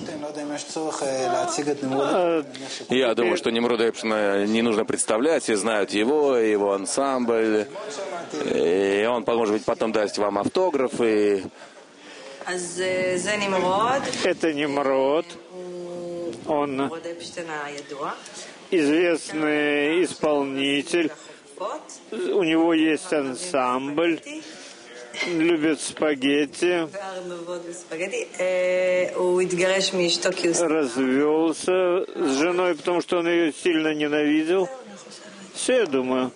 Я думаю, что Нимрода Эпштейна не нужно представлять, все знают его ансамбль, и он, может быть, потом даст вам автографы. Это Нимрод. Он известный исполнитель. У него есть ансамбль. Любит спагетти. Развелся с женой, потому что он ее сильно ненавидел. Все, я думаю.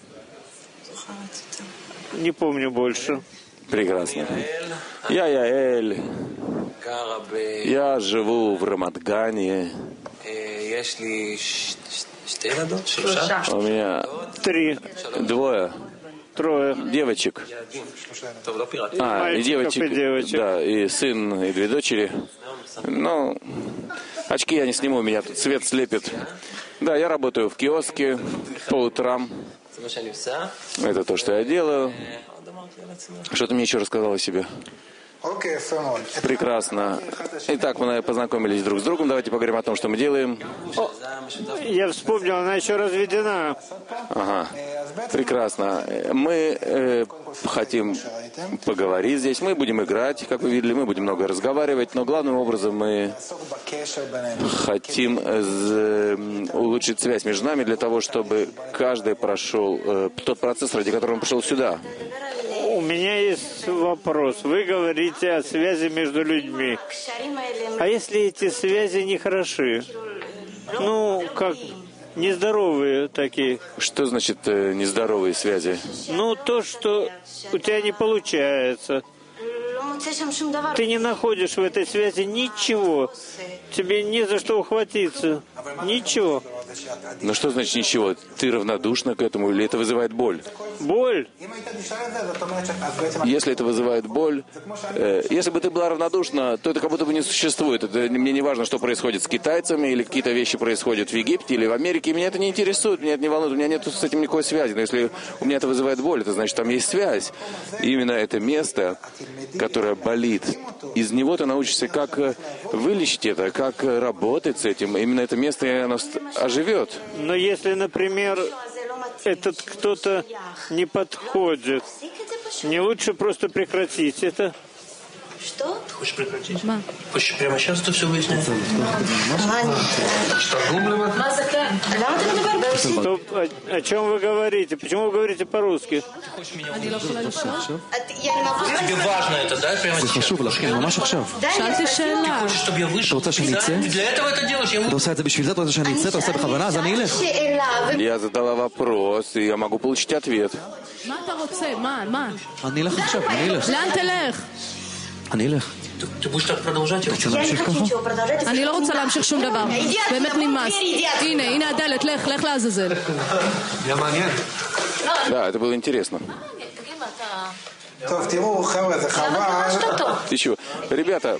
Не помню больше. Прекрасно. Я Яэль. Я живу в Рамадгане. У меня 2 девочек. И девочек. Да, и сын, и 2 дочери. Ну, очки я не сниму, у меня тут свет слепит. Да, я работаю в киоске по утрам. Это то, что я делаю. Что ты мне еще рассказал о себе? Прекрасно. Итак, мы познакомились друг с другом. Давайте поговорим о том, что мы делаем. Я вспомнил, она еще разведена. Ага. Прекрасно. Мы хотим поговорить здесь. Мы будем играть, как вы видели, мы будем много разговаривать, но главным образом мы хотим улучшить связь между нами для того, чтобы каждый прошел тот процесс, ради которого он пришел сюда. У меня есть вопрос. Вы говорите о связи между людьми. А если эти связи не хороши? Ну, как нездоровые такие. Что значит нездоровые связи? Ну, то, что у тебя не получается. Ты не находишь в этой связи ничего. Тебе не за что ухватиться. Ничего. Но что значит ничего? Ты равнодушна к этому или это вызывает боль? Боль? Если это вызывает боль, если бы ты была равнодушна, то это как будто бы не существует. Это, мне не важно, что происходит с китайцами, или какие-то вещи происходят в Египте или в Америке. Меня это не интересует, меня это не волнует, у меня нет с этим никакой связи. Но если у меня это вызывает боль, это значит, там есть связь. И именно это место, которое болит, из него ты научишься, как вылечить это, как работать с этим. Именно это место, и оно оживет. Но если, например, этот кто-то не подходит, не лучше просто прекратить это? Что? Ты хочешь прекратить? Хочешь прямо сейчас это все выяснить? Что, гублево? О чем вы говорите? Почему вы говорите по-русски? Тебе важно это, да, прямо сейчас? שאלתי שאלה. Хочешь, чтобы я вышел? Ты для этого это делаешь? אתה עושה את זה בשביל זה, אתה רוצה שאני אצא, אתה עושה בכוונה, אז אני אלך. Я задала вопрос, и я могу получить ответ. מה אתה רוצה? מה? אני אלך עכשיו, אני אלך. לאן תלך? אני אלך. Ты будешь так продолжать? רוצה להמשיך ככה? אני לא רוצה להמשיך שום דבר. באמת נמאס. הנה הדלת, לך לעזאזל. היה מעניין. Да, это было интересно. טוב, תראו, חבר'ה, זה חבל. Ты чего? Ребята,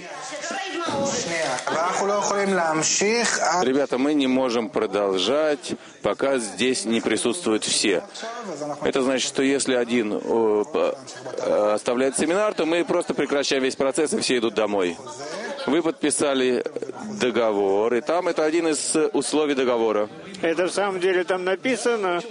мы не можем продолжать, пока здесь не присутствуют все. Это значит, что если один оставляет семинар, то мы просто прекращаем весь процесс, и все идут домой. Вы подписали договор, и там это один из условий договора. Это в самом деле там написано?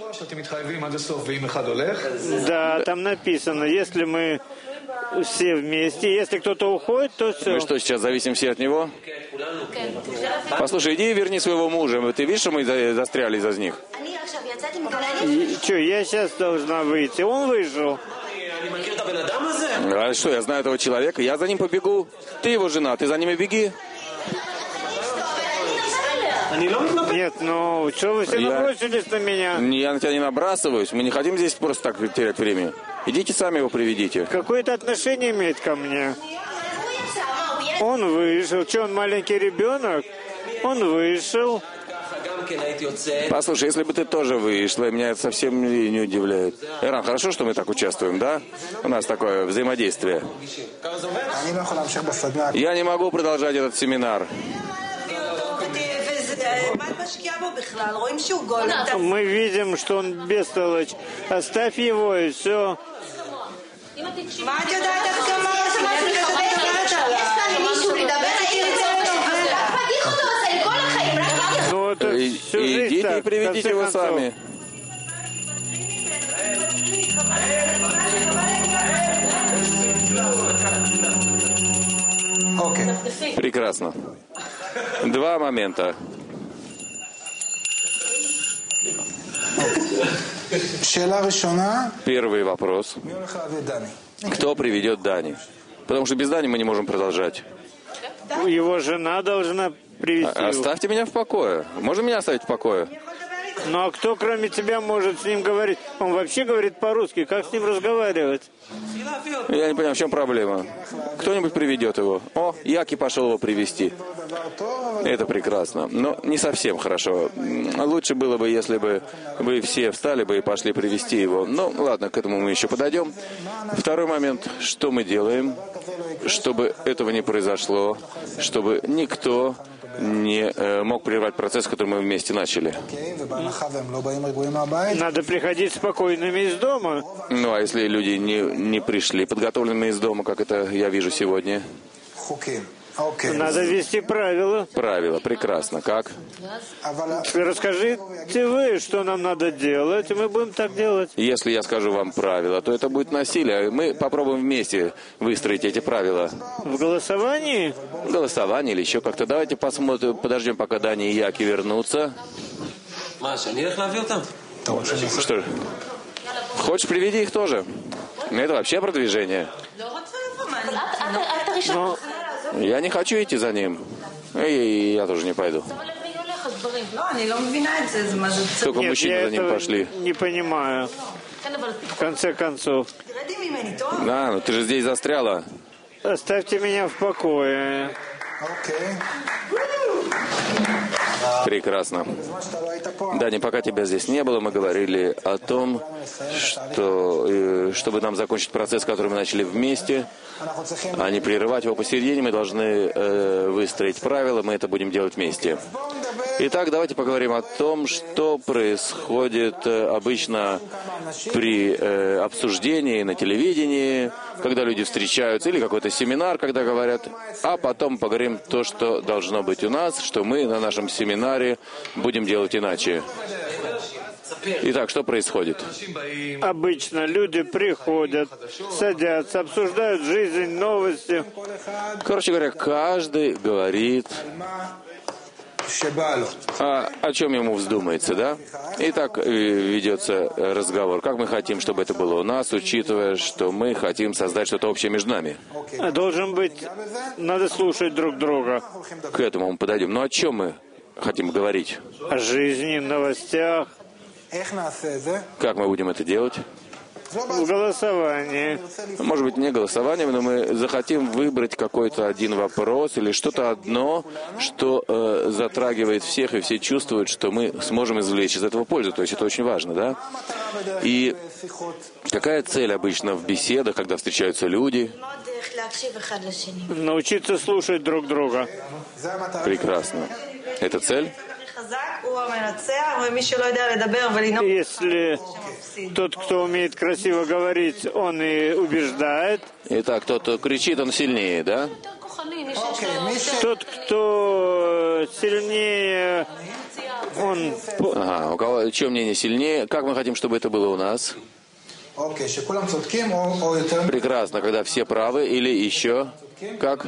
Да, там написано, если мы все вместе, если кто-то уходит, то все. Мы что, сейчас зависим все от него? Послушай, иди и верни своего мужа. Ты видишь, что мы застряли из-за них? Что, я сейчас должна выйти? Он вышел. А что, я знаю этого человека, я за ним побегу. Ты его жена, ты за ними беги. Нет, ну, что вы все набросились на меня? Я на тебя не набрасываюсь, мы не хотим здесь просто так терять время. Идите сами его приведите. Какое-то отношение имеет ко мне? Он вышел. Что, он маленький ребенок? Он вышел. Послушай, если бы ты тоже вышла, меня это совсем не удивляет. Эран, хорошо, что мы так участвуем, да? У нас такое взаимодействие. Я не могу продолжать этот семинар. Мы видим, что он бестолочь. всю жизнь Идите так, и приведите в его конце концов. сами. окей. Прекрасно. Два момента. שאלה ראשונה, Первый вопрос. מי הולך להביא את דני? Кто приведет Дани? Потому что без Дани мы не можем продолжать. Его жена должна привести его. Оставьте меня в покое. Можно меня оставить в покое? Ну а кто, кроме тебя, может с ним говорить? Он вообще говорит по-русски. Как с ним разговаривать? Я не понимаю, в чем проблема. Кто-нибудь приведет его. О, Яки пошел его привести. Это прекрасно. Но не совсем хорошо. Лучше было бы, если бы вы все встали бы и пошли привести его. Ну, ладно, к этому мы еще подойдем. Второй момент. Что мы делаем, чтобы этого не произошло, чтобы никто не мог прервать процесс, который мы вместе начали? Надо приходить спокойными из дома. Ну, а если люди не пришли подготовленными из дома, как это я вижу сегодня? Надо ввести правила. Правила. Прекрасно. Как? Расскажите вы, что нам надо делать, и мы будем так делать. Если я скажу вам правила, то это будет насилие. Мы попробуем вместе выстроить эти правила. В голосовании? Голосование или еще как-то. Давайте посмотрим, подождем, пока Дани и Яки вернутся. Что ж, хочешь, приведи их тоже. Это вообще продвижение. Но Я не хочу идти за ним. И я тоже не пойду. Только нет, мужчины я за ним этого пошли. не понимаю. В конце концов, Да, ну ты же здесь застряла. оставьте меня в покое. Прекрасно. Дани, пока тебя здесь не было, мы говорили о том, что чтобы нам закончить процесс, который мы начали вместе, а не прерывать его посередине, мы должны выстроить правила, мы это будем делать вместе. Итак, давайте поговорим о том, что происходит обычно при обсуждении на телевидении, когда люди встречаются, или какой-то семинар, когда говорят, а потом поговорим то, что должно быть у нас, что мы на нашем семинаре будем делать иначе. Итак, что происходит? Обычно люди приходят, садятся, обсуждают жизнь, новости. Короче говоря, каждый говорит о чем ему вздумается, да? И так ведется разговор. Как мы хотим, чтобы это было у нас, учитывая, что мы хотим создать что-то общее между нами? Должен быть, надо слушать друг друга. К этому мы подойдем. Но о чем мы хотим говорить? О жизни, новостях, Как мы будем это делать? в голосовании. Может быть, не голосованием, но мы захотим выбрать какой-то один вопрос или что-то одно, что затрагивает всех, и все чувствуют, что мы сможем извлечь из этого пользу. То есть это очень важно, да? И какая цель обычно в беседах, когда встречаются люди? Научиться слушать друг друга. Прекрасно. Это цель? Если тот, кто умеет красиво говорить, он и убеждает. Итак, тот, кто кричит, он сильнее, да? Тот, кто сильнее, он... Ага, у кого, чье мнение сильнее? Как мы хотим, чтобы это было у нас? Прекрасно, когда все правы или еще? Как?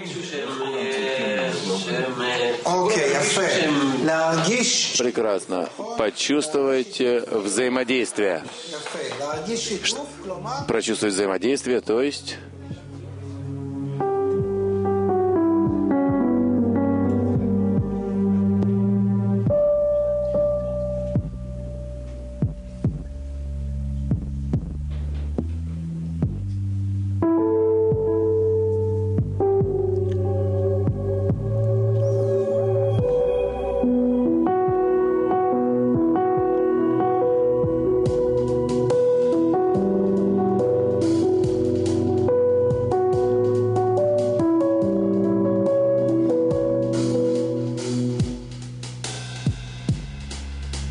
Прекрасно. Почувствуйте взаимодействие. Прочувствовать взаимодействие, то есть...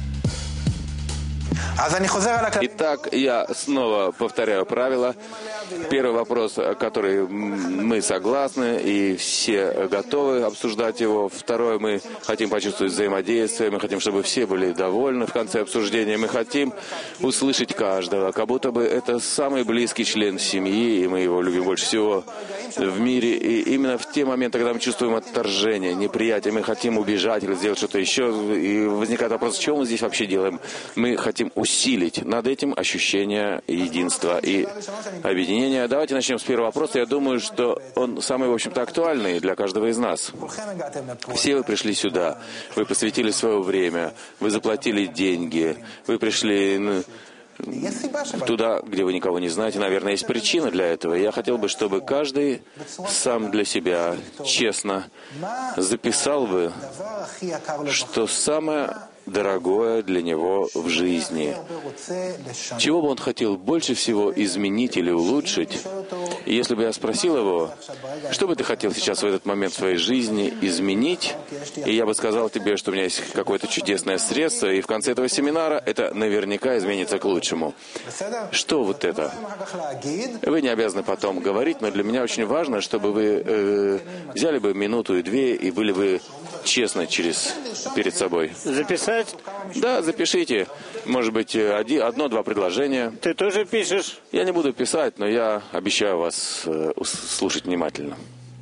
Итак, я снова повторяю правила. Первый вопрос, который мы согласны и все готовы обсуждать его. Второе, мы хотим почувствовать взаимодействие, мы хотим, чтобы все были довольны в конце обсуждения. Мы хотим услышать каждого, как будто бы это самый близкий член семьи, и мы его любим больше всего в мире. И именно в те моменты, когда мы чувствуем отторжение, неприятие, мы хотим убежать или сделать что-то еще, и возникает вопрос, что мы здесь вообще делаем? Мы хотим усилить над этим ощущение единства и объединения. Давайте начнем с первого вопроса. Я думаю, что он самый, в общем-то, актуальный для каждого из нас. Все вы пришли сюда, вы посвятили свое время, вы заплатили деньги, вы пришли туда, где вы никого не знаете. Наверное, есть причина для этого. Я хотел бы, чтобы каждый сам для себя честно записал бы, что самое дорогое для него в жизни. Чего бы он хотел больше всего изменить или улучшить? И если бы я спросил его, что бы ты хотел сейчас в этот момент в своей жизни изменить, и я бы сказал тебе, что у меня есть какое-то чудесное средство, и в конце этого семинара это наверняка изменится к лучшему. Что вот это? Вы не обязаны потом говорить, но для меня очень важно, чтобы вы взяли бы минуту и две и были бы честны перед собой. Записать? Да, запишите. Может быть, одно-два предложения. Ты тоже пишешь? Я не буду писать, но я обещаю вас слушать внимательно.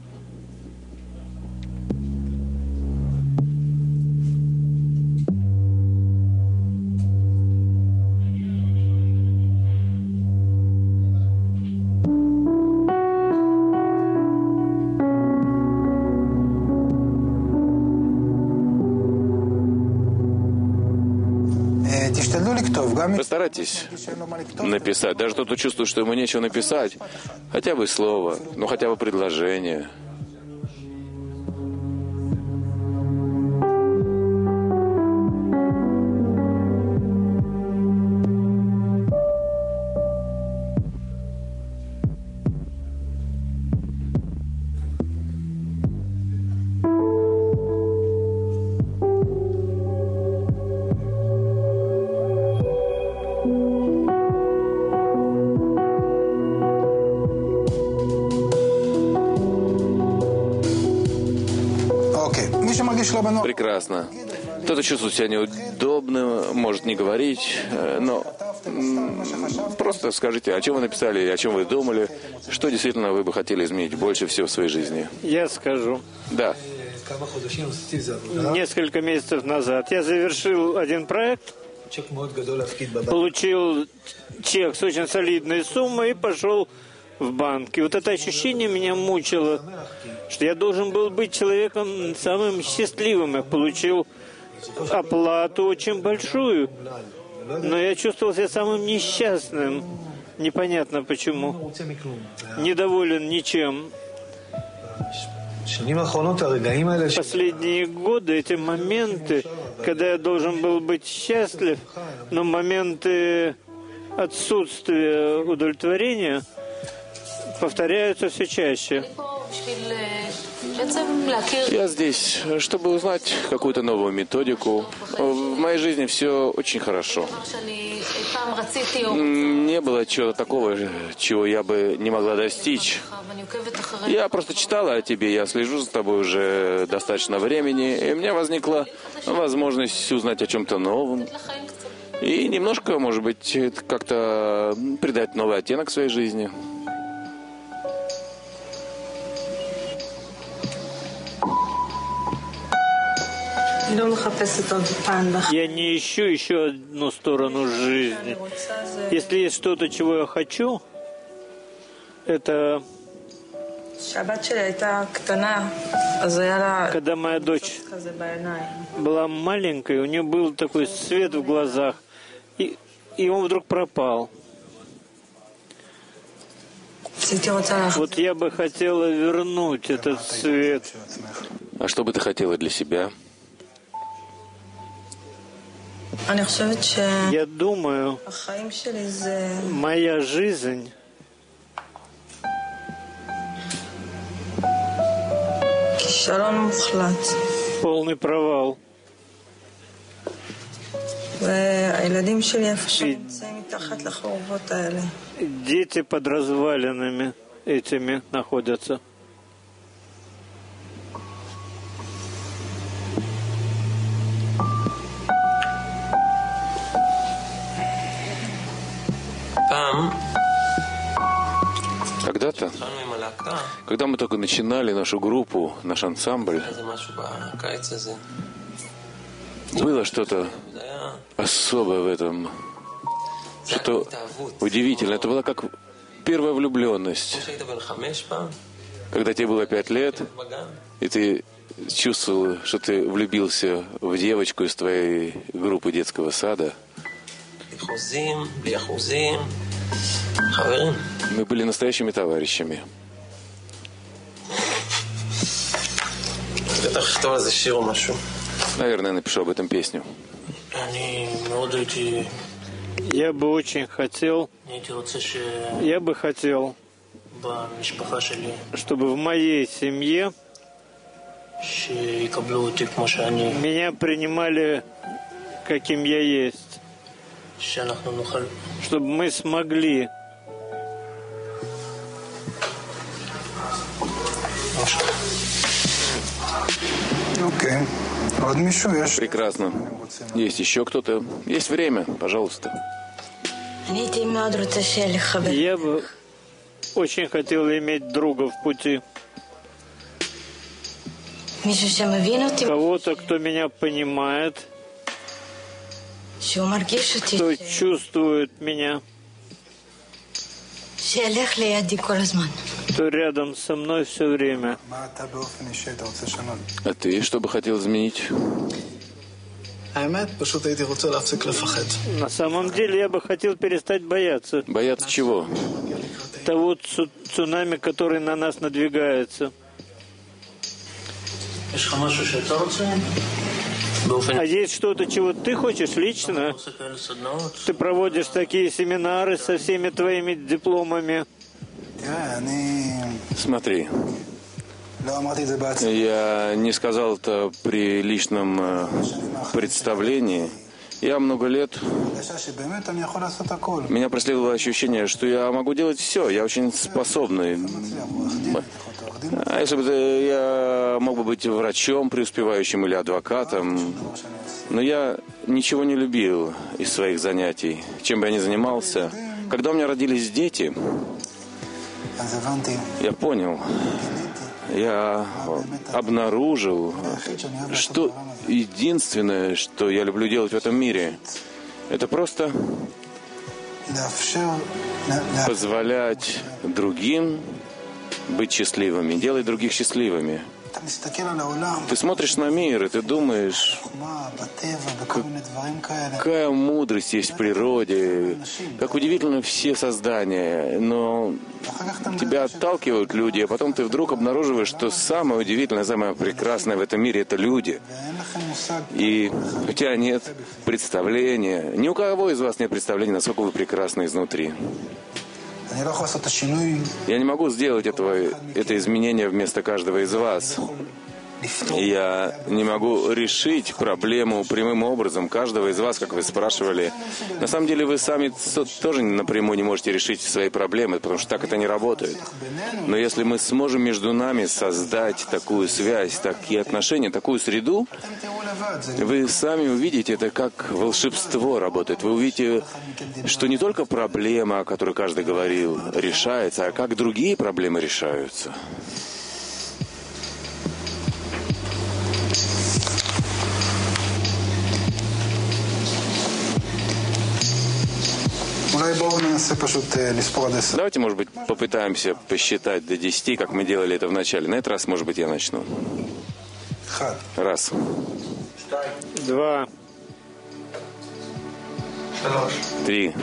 Постарайтесь написать. Даже тот, кто чувствует, что ему нечего написать, хотя бы слово, ну хотя бы предложение. Прекрасно. Кто-то чувствует себя неудобным, может не говорить, но просто скажите, о чем вы написали, о чем вы думали, что действительно вы бы хотели изменить больше всего в своей жизни. Я скажу. Да. Несколько месяцев назад я завершил один проект, получил чек с очень солидной суммой и пошел в банк. И вот это ощущение меня мучило, что я должен был быть человеком самым счастливым. Я получил оплату очень большую, но я чувствовал себя самым несчастным. Непонятно почему. Недоволен ничем. Последние годы, эти моменты, когда я должен был быть счастлив, но моменты отсутствия удовлетворения повторяются все чаще. Я здесь, чтобы узнать какую-то новую методику. В моей жизни все очень хорошо. Не было чего-то такого, чего я бы не могла достичь. Я просто читала о тебе, я слежу за тобой уже достаточно времени, и у меня возникла возможность узнать о чем-то новом. И немножко, может быть, как-то придать новый оттенок своей жизни. Я не ищу еще одну сторону жизни. Если есть что-то, чего я хочу, это когда моя дочь была маленькой, у нее был такой свет в глазах, и он вдруг пропал. Вот я бы хотела вернуть этот свет. А что бы ты хотела для себя? Я думаю, моя жизнь полный провал. Дети под развалинами этими находятся. Когда-то, когда мы только начинали нашу группу, наш ансамбль, было что-то особое в этом, что удивительно. Это была как первая влюбленность. Когда тебе было 5 лет, и ты чувствовал, что ты влюбился в девочку из твоей группы детского сада. Мы были настоящими товарищами. Наверное, напишу об этом песню. Я бы очень хотел, чтобы в моей семье меня принимали, каким я есть, чтобы мы смогли Прекрасно. Есть еще кто-то? Есть время, пожалуйста. Я бы очень хотел иметь друга в пути. Кого-то, кто меня понимает, кто чувствует меня, кто рядом со мной все время. А ты что бы хотел изменить? На самом деле я бы хотел перестать бояться. Бояться чего? Того цунами, который на нас надвигается. А есть что-то, чего ты хочешь лично? Ты проводишь такие семинары со всеми твоими дипломами. Смотри, я не сказал это при личном представлении. Я много лет... Меня преследовало ощущение, что я могу делать все. Я очень способный. А если бы я мог бы быть врачом преуспевающим или адвокатом, но я ничего не любил из своих занятий, чем бы я ни занимался. Когда у меня родились дети, я понял, я обнаружил, что единственное, что я люблю делать в этом мире, это просто позволять другим быть счастливыми, делать других счастливыми. Ты смотришь на мир, и ты думаешь, какая мудрость есть в природе, как удивительно все создания, но тебя отталкивают люди, а потом ты вдруг обнаруживаешь, что самое удивительное, самое прекрасное в этом мире — это люди. И у тебя нет представления, ни у кого из вас нет представления, насколько вы прекрасны изнутри. Я не могу сделать это изменение вместо каждого из вас. Я не могу решить проблему прямым образом каждого из вас, как вы спрашивали. На самом деле вы сами тоже напрямую не можете решить свои проблемы, потому что так это не работает. Но если мы сможем между нами создать такую связь, такие отношения, такую среду, вы сами увидите, это как волшебство работает. Вы увидите, что не только проблема, о которой каждый говорил, решается, а как другие проблемы решаются. Давайте, может быть, попытаемся посчитать до 10, как мы делали это в начале. На этот раз, может быть, я начну. 1. 2. 3.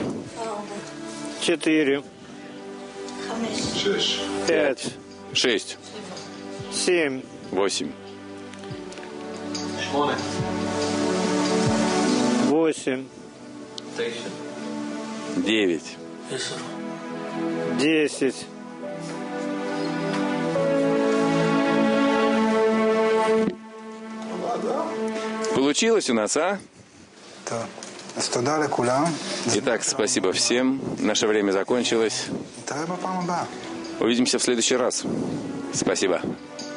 4. 5. 6. 7. 8. 8. 9. 10. 'Получилось у нас, а? אז תודה לכולם. Итак, спасибо всем. Наше время закончилось. נתראה בפעם הבאה. Увидимся в следующий раз. Спасибо.